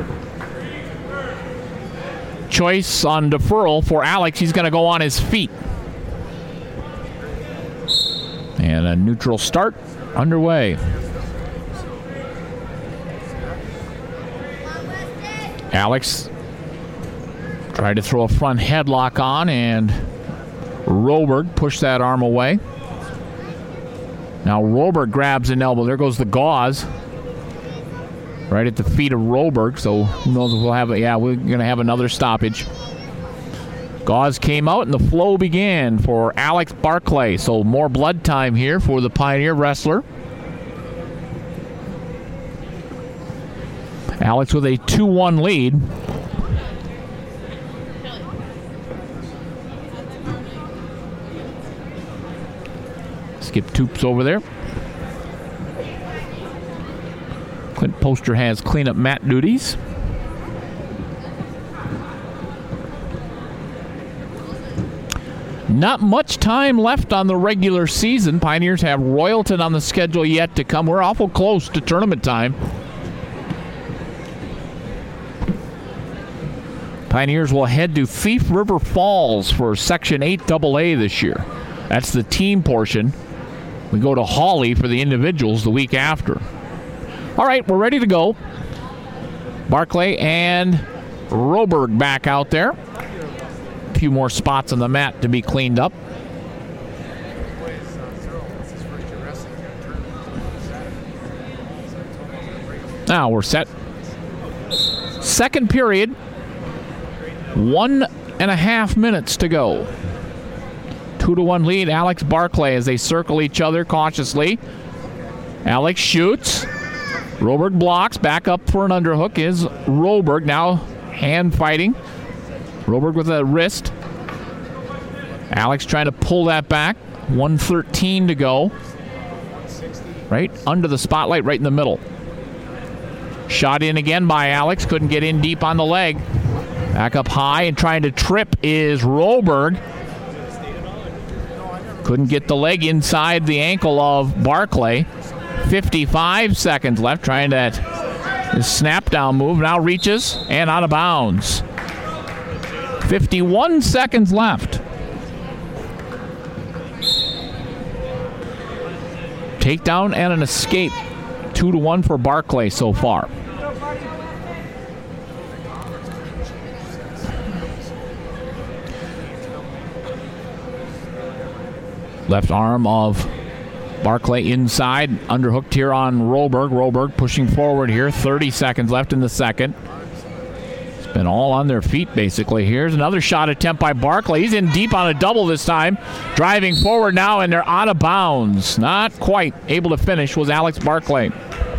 Choice on deferral for Alex. He's going to go on his feet. And a neutral start underway. Alex tried to throw a front headlock on, and Roberg pushed that arm away. Now Roberg grabs an elbow. There goes the gauze. Right at the feet of Roberg, so who knows if we'll have it. Yeah, we're going to have another stoppage. Gauze came out, and the flow began for Alex Barclay. So more blood time here for the Pioneer wrestler. Alex with a 2-1 lead. Skip Toops over there. Clint Poster has cleanup mat duties. Not much time left on the regular season. Pioneers have Royalton on the schedule yet to come. We're awful close to tournament time. Pioneers will head to Thief River Falls for Section 8 AA this year. That's the team portion. We go to Hawley for the individuals the week after. All right, we're ready to go. Barclay and Roberg back out there. A few more spots on the mat to be cleaned up. Now we're set. Second period. 1.5 minutes to go. 2-1 lead, Alex Barclay as they circle each other cautiously. Alex shoots. Roberg blocks. Back up for an underhook is Roberg. Now hand fighting. Roberg with a wrist. Alex trying to pull that back. 1:13 to go. Right under the spotlight, right in the middle. Shot in again by Alex. Couldn't get in deep on the leg. Back up high and trying to trip is Roberg. Couldn't get the leg inside the ankle of Barclay. 55 seconds left. Trying to snap down move. Now reaches and out of bounds. 51 seconds left. Takedown and an escape. 2-1 for Barclay so far. Left arm of Barclay inside, underhooked here on Roberg. Roberg pushing forward here. 30 seconds left in the second. It's been all on their feet basically. Here's another shot attempt by Barclay. He's in deep on a double this time. Driving forward now, and they're out of bounds. Not quite able to finish was Alex Barclay.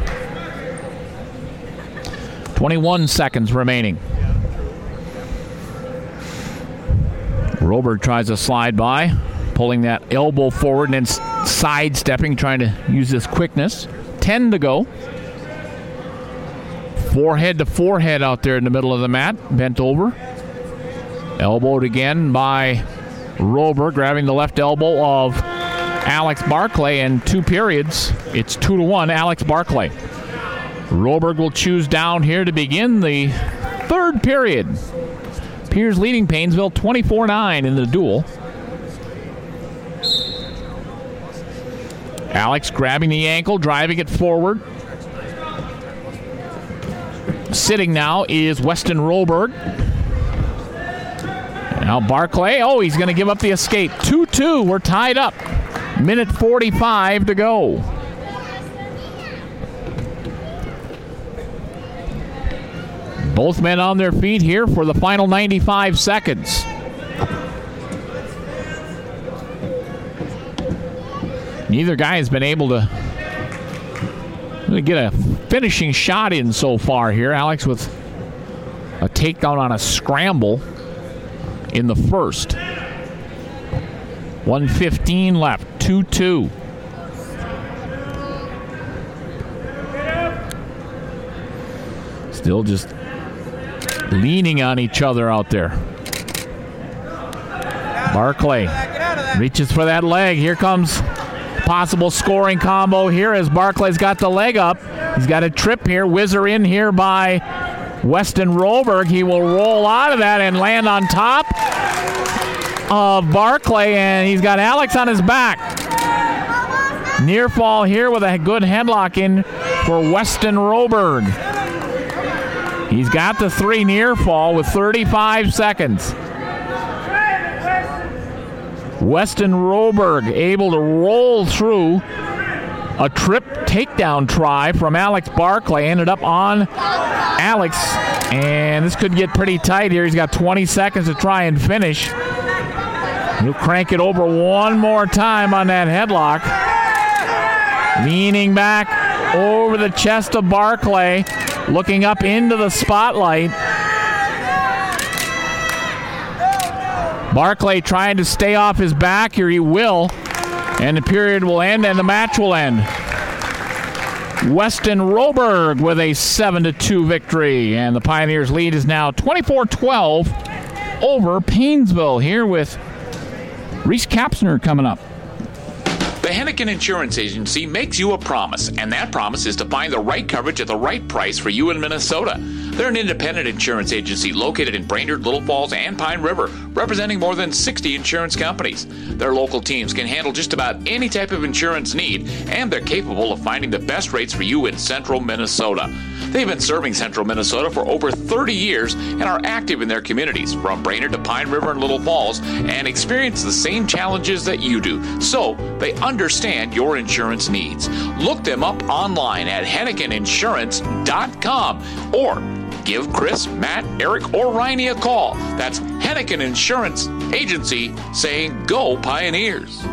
21 seconds remaining. Roberg tries to slide by. Pulling that elbow forward and then sidestepping, trying to use this quickness. 10 to go. Forehead to forehead out there in the middle of the mat. Bent over. Elbowed again by Roberg, grabbing the left elbow of Alex Barclay. And 2 periods. It's 2-1, Alex Barclay. Roberg will choose down here to begin the third period. Piers leading Painesville 24-9 in the duel. Alex grabbing the ankle, driving it forward. Sitting now is Weston Roberg. Now Barclay, he's going to give up the escape. 2-2, we're tied up. Minute 45 to go. Both men on their feet here for the final 95 seconds. Neither guy has been able to really get a finishing shot in so far here. Alex with a takedown on a scramble in the first. 1:15 left, 2-2. Still just leaning on each other out there. Barclay reaches for that leg. Here comes possible scoring combo here as Barclay's got the leg up. He's got a trip here. Whizzer in here by Weston Roberg. He will roll out of that and land on top of Barclay, and he's got Alex on his back. Near fall here with a good headlock in for Weston Roberg. He's got the 3 near fall with 35 seconds. Weston Roberg able to roll through a trip takedown try from Alex Barclay. Ended up on Alex, and this could get pretty tight here. He's got 20 seconds to try and finish. He'll crank it over one more time on that headlock. Leaning back over the chest of Barclay, looking up into the spotlight. Barclay trying to stay off his back here. He will. And the period will end and the match will end. Weston Roberg with a 7-2 victory. And the Pioneers lead is now 24-12 over Paynesville. Here with Reese Kapsner coming up. The Hennigan Insurance Agency makes you a promise, and that promise is to find the right coverage at the right price for you in Minnesota. They're an independent insurance agency located in Brainerd, Little Falls, and Pine River, representing more than 60 insurance companies. Their local teams can handle just about any type of insurance need, and they're capable of finding the best rates for you in central Minnesota. They've been serving central Minnesota for over 30 years and are active in their communities, from Brainerd to Pine River and Little Falls, and experience the same challenges that you do. So they understand your insurance needs. Look them up online at HenniganInsurance.com or give Chris, Matt, Eric, or Riney a call. That's Hennigan Insurance Agency saying, "Go Pioneers."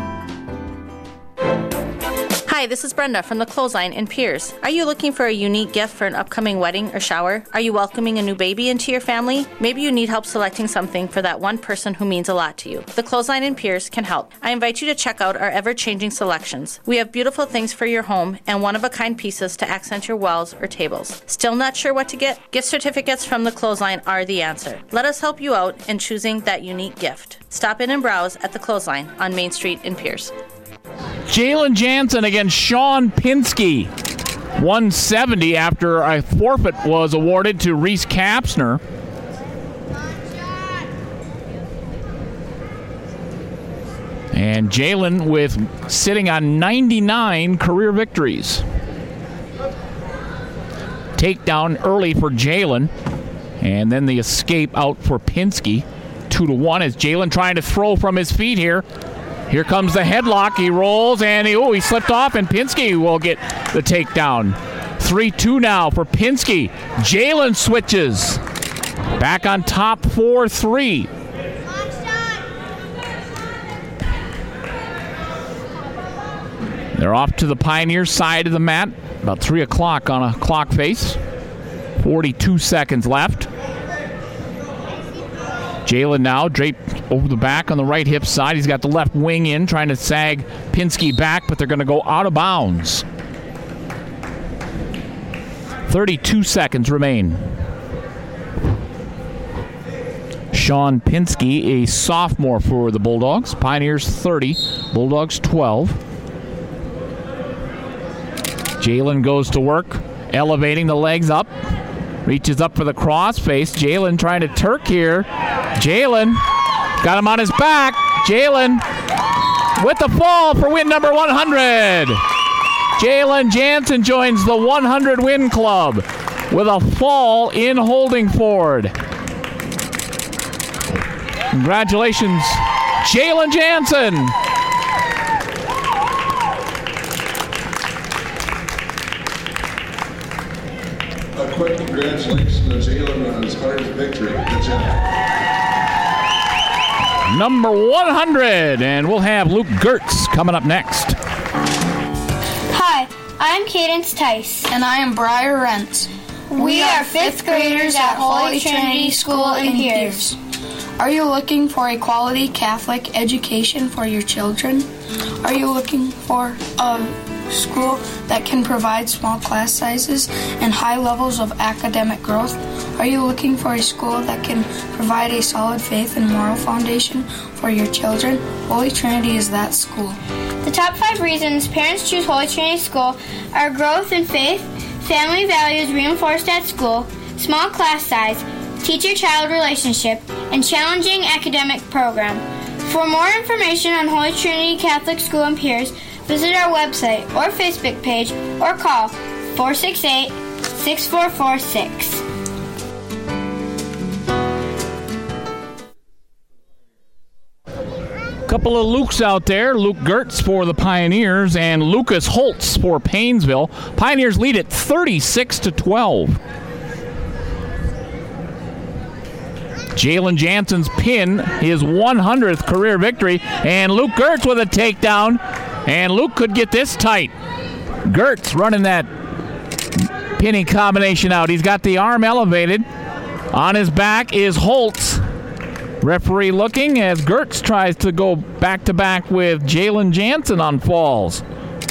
Hi, this is Brenda from the Clothesline in Pierce. Are you looking for a unique gift for an upcoming wedding or shower? Are you welcoming a new baby into your family? Maybe you need help selecting something for that one person who means a lot to you. The Clothesline in Pierce can help. I invite you to check out our ever-changing selections. We have beautiful things for your home and one-of-a-kind pieces to accent your walls or tables. Still not sure what to get? Gift certificates from the Clothesline are the answer. Let us help you out in choosing that unique gift. Stop in and browse at the Clothesline on Main Street in Pierce. Jalen Jansen against Sean Pinsky. 170 after a forfeit was awarded to Reese Kapsner. And Jalen with sitting on 99 career victories. Takedown early for Jalen. And then the escape out for Pinsky. 2-1 as Jalen trying to throw from his feet here. Here comes the headlock. He rolls and he slipped off, and Pinsky will get the takedown. 3-2 now for Pinsky. Jalen switches. Back on top 4-3. They're off to the Pioneer side of the mat. About 3 o'clock on a clock face. 42 seconds left. Jalen now draped over the back on the right hip side. He's got the left wing in, trying to sag Pinsky back, but they're going to go out of bounds. 32 seconds remain. Sean Pinsky, a sophomore for the Bulldogs. Pioneers 30, Bulldogs 12. Jalen goes to work, elevating the legs up. Reaches up for the crossface. Jalen trying to Turk here. Jalen got him on his back. Jalen with the fall for win number 100. Jalen Jansen joins the 100 win club with a fall in Holdingford. Congratulations, Jalen Jansen. A quick congratulations to Jalen on his 100th victory. Good job. Number 100, and we'll have Luke Gertz coming up next. Hi, I'm Cadence Tice. And I am Briar Rentz. We are 5th graders at Holy Trinity School in Pierce. Are you looking for a quality Catholic education for your children? Are you looking for a school that can provide small class sizes and high levels of academic growth? Are you looking for a school that can provide a solid faith and moral foundation for your children? Holy Trinity is that school. The top 5 reasons parents choose Holy Trinity School are growth in faith, family values reinforced at school, small class size, teacher-child relationship, and challenging academic program. For more information on Holy Trinity Catholic School in Pierce, visit our website or Facebook page or call 468-6446. Couple of Lukes out there. Luke Gertz for the Pioneers and Lucas Holtz for Painesville. Pioneers lead at 36-12. Jalen Jansen's pin, his 100th career victory, and Luke Gertz with a takedown, and Luke could get this tight. Gertz running that pinning combination out. He's got the arm elevated. On his back is Holtz. Referee looking as Gertz tries to go back-to-back with Jalen Jansen on falls.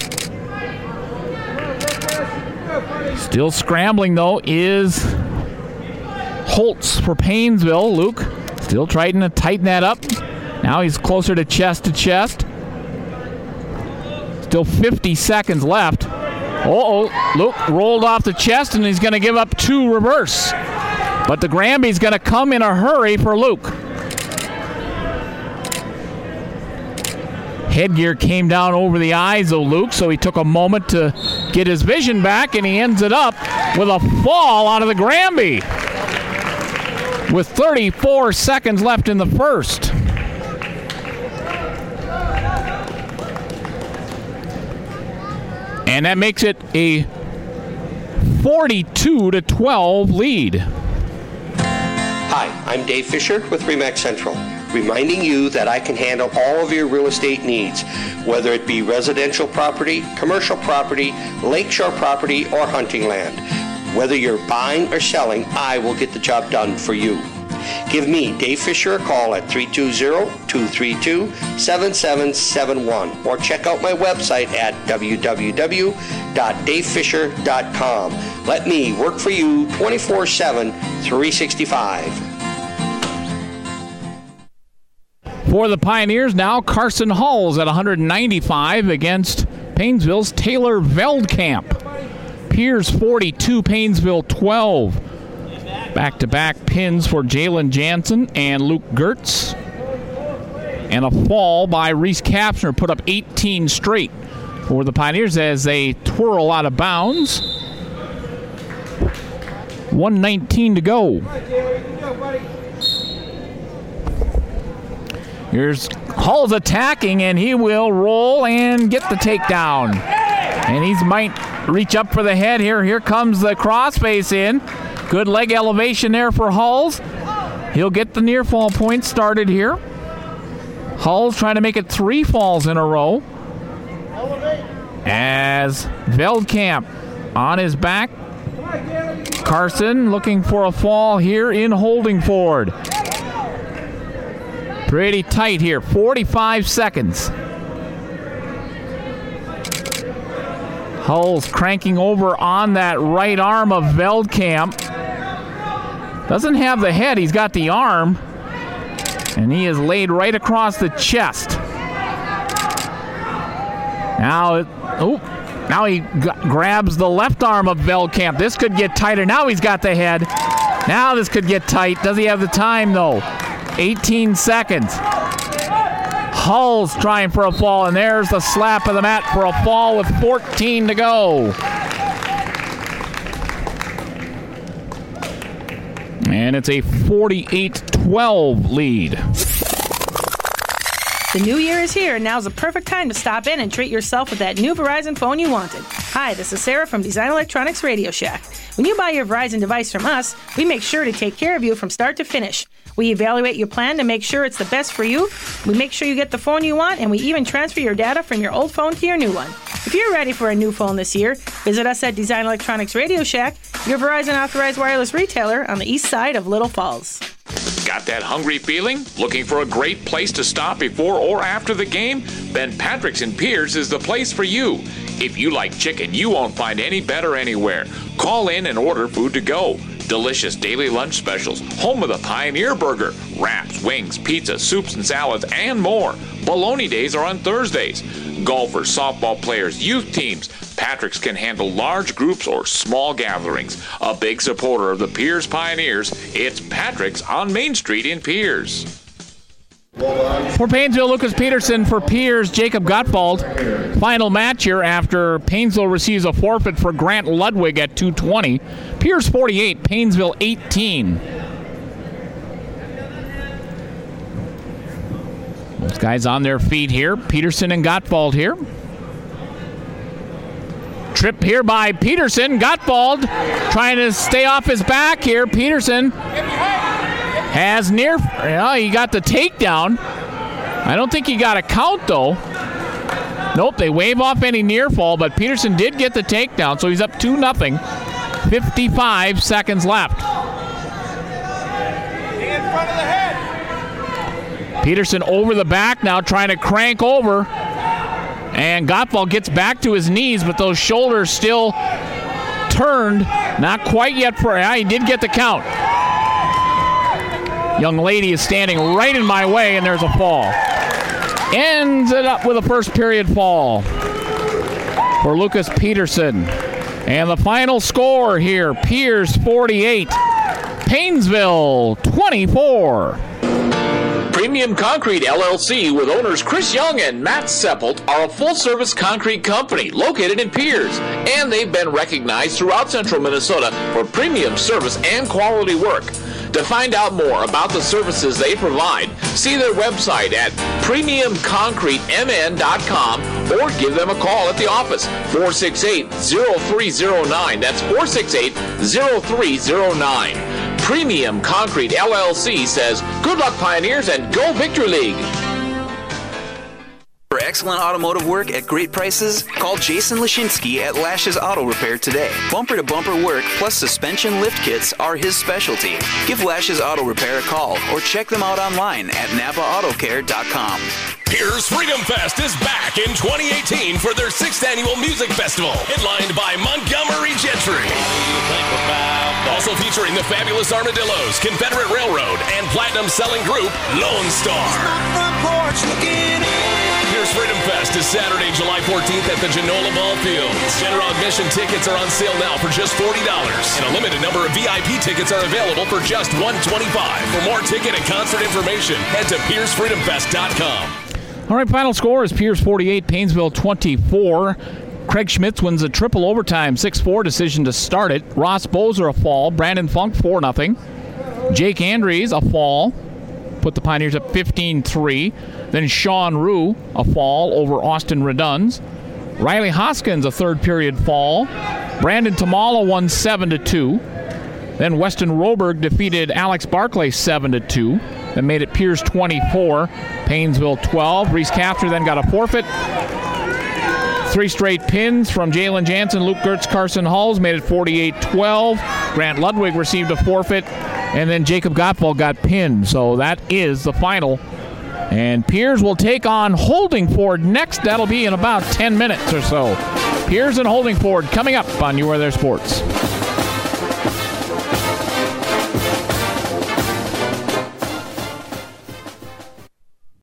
Still scrambling, though, is Holtz for Painesville. Luke still trying to tighten that up. Now he's closer to chest. Still 50 seconds left. Luke rolled off the chest, and he's going to give up 2 reverse. But the Granby's going to come in a hurry for Luke. Headgear came down over the eyes of Luke, so he took a moment to get his vision back, and he ends it up with a fall out of the Granby with 34 seconds left in the first. And that makes it a 42-12 lead. Hi, I'm Dave Fisher with RE/MAX Central, reminding you that I can handle all of your real estate needs, whether it be residential property, commercial property, lakeshore property, or hunting land. Whether you're buying or selling, I will get the job done for you. Give me, Dave Fisher, a call at 320-232-7771 or check out my website at www.davefisher.com. Let me work for you 24/7, 365. For the Pioneers now, Carson Hulls at 195 against Painesville's Taylor Veldkamp. Pierce 42, Painesville 12. Back-to-back pins for Jalen Jansen and Luke Gertz. And a fall by Reese Kapsner put up 18 straight for the Pioneers as they twirl out of bounds. 1:19 to go. Here's Hulls attacking, and he will roll and get the takedown. And he might reach up for the head here. Here comes the crossface in. Good leg elevation there for Hulls. He'll get the near fall point started here. Hulls trying to make it 3 falls in a row. As Veldkamp on his back. Carson looking for a fall here in Holdingford. Pretty tight here, 45 seconds. Hulls cranking over on that right arm of Veldkamp. Doesn't have the head, he's got the arm. And he is laid right across the chest. Now he grabs the left arm of Veldkamp. This could get tighter. Now he's got the head. Now this could get tight. Does he have the time, though? 18 seconds. Hulls trying for a fall, and there's the slap of the mat for a fall with 14 to go. And it's a 48-12 lead. The new year is here, and now's the perfect time to stop in and treat yourself with that new Verizon phone you wanted. Hi, this is Sarah from Design Electronics Radio Shack. When you buy your Verizon device from us, we make sure to take care of you from start to finish. We evaluate your plan to make sure it's the best for you. We make sure you get the phone you want, and we even transfer your data from your old phone to your new one. If you're ready for a new phone this year, visit us at Design Electronics Radio Shack, your Verizon authorized wireless retailer on the east side of Little Falls. Got Got that hungry feeling? Looking for a great place to stop before or after the game? Then Patrick's in Piers is the place for you. If you like chicken, you won't find any better anywhere. Call in and order food to go. Delicious daily lunch specials, home of the Pioneer Burger, wraps, wings, pizza, soups and salads, and more. Bologna days are on Thursdays. Golfers, softball players, youth teams. Patrick's can handle large groups or small gatherings. A big supporter of the Piers Pioneers, it's Patrick's on Main Street in Piers. For Painesville, Lucas Peterson. For Piers, Jacob Gottwald. Final match here after Painesville receives a forfeit for Grant Ludwig at 2:20. Piers 48, Painesville 18. Those guys on their feet here. Peterson and Gottwald here. Trip here by Peterson. Gottwald trying to stay off his back here. Peterson has he got the takedown. I don't think he got a count, though. Nope, they wave off any near fall, but Peterson did get the takedown, so he's up 2-0. 55 seconds left. In front of the head. Peterson over the back now, trying to crank over. And Gottwald gets back to his knees, but those shoulders still turned. Not quite yet he did get the count. Young lady is standing right in my way, and there's a fall. Ends it up with a first period fall for Lucas Peterson. And the final score here, Piers 48, Painesville 24. Premium Concrete LLC with owners Chris Young and Matt Seppelt are a full-service concrete company located in Piers, and they've been recognized throughout central Minnesota for premium service and quality work. To find out more about the services they provide, see their website at premiumconcretemn.com or give them a call at the office, 468-0309. That's 468-0309. Premium Concrete LLC says, good luck, Pioneers, and go Victory League. For excellent automotive work at great prices, call Jason Lashinsky at Lashes Auto Repair today. Bumper-to-bumper work plus suspension lift kits are his specialty. Give Lashes Auto Repair a call or check them out online at NapaAutoCare.com. Piers Freedom Fest is back in 2018 for their 6th annual music festival, headlined by Montgomery Gentry. Also featuring the Fabulous Armadillos, Confederate Railroad, and platinum-selling group Lone Star. Piers Freedom Fest is Saturday, July 14th at the Genola Ball Fields. General admission tickets are on sale now for just $40, and a limited number of VIP tickets are available for just $125. For more ticket and concert information, head to PiersFreedomFest.com. All right, final score is Piers 48, Painesville 24. Craig Schmitz wins a triple overtime 6-4 decision to start it. Ross Bozer a fall. Brandon Funk 4-0. Jake Andrews a fall. Put the Pioneers up 15-3. Then Sean Rue a fall over Austin Reduns. Riley Hoskins a third period fall. Brandon Tamala won 7-2. Then Weston Roberg defeated Alex Barclay 7-2. That made it Piers 24, Painesville 12. Reese Capture then got a forfeit. 3 straight pins from Jalen Jansen, Luke Gertz, Carson Hulls made it 48-12. Grant Ludwig received a forfeit, and then Jacob Gottwald got pinned. So that is the final. And Piers will take on Holdingford next. That'll be in about 10 minutes or so. Piers and Holdingford coming up on You Are There Sports.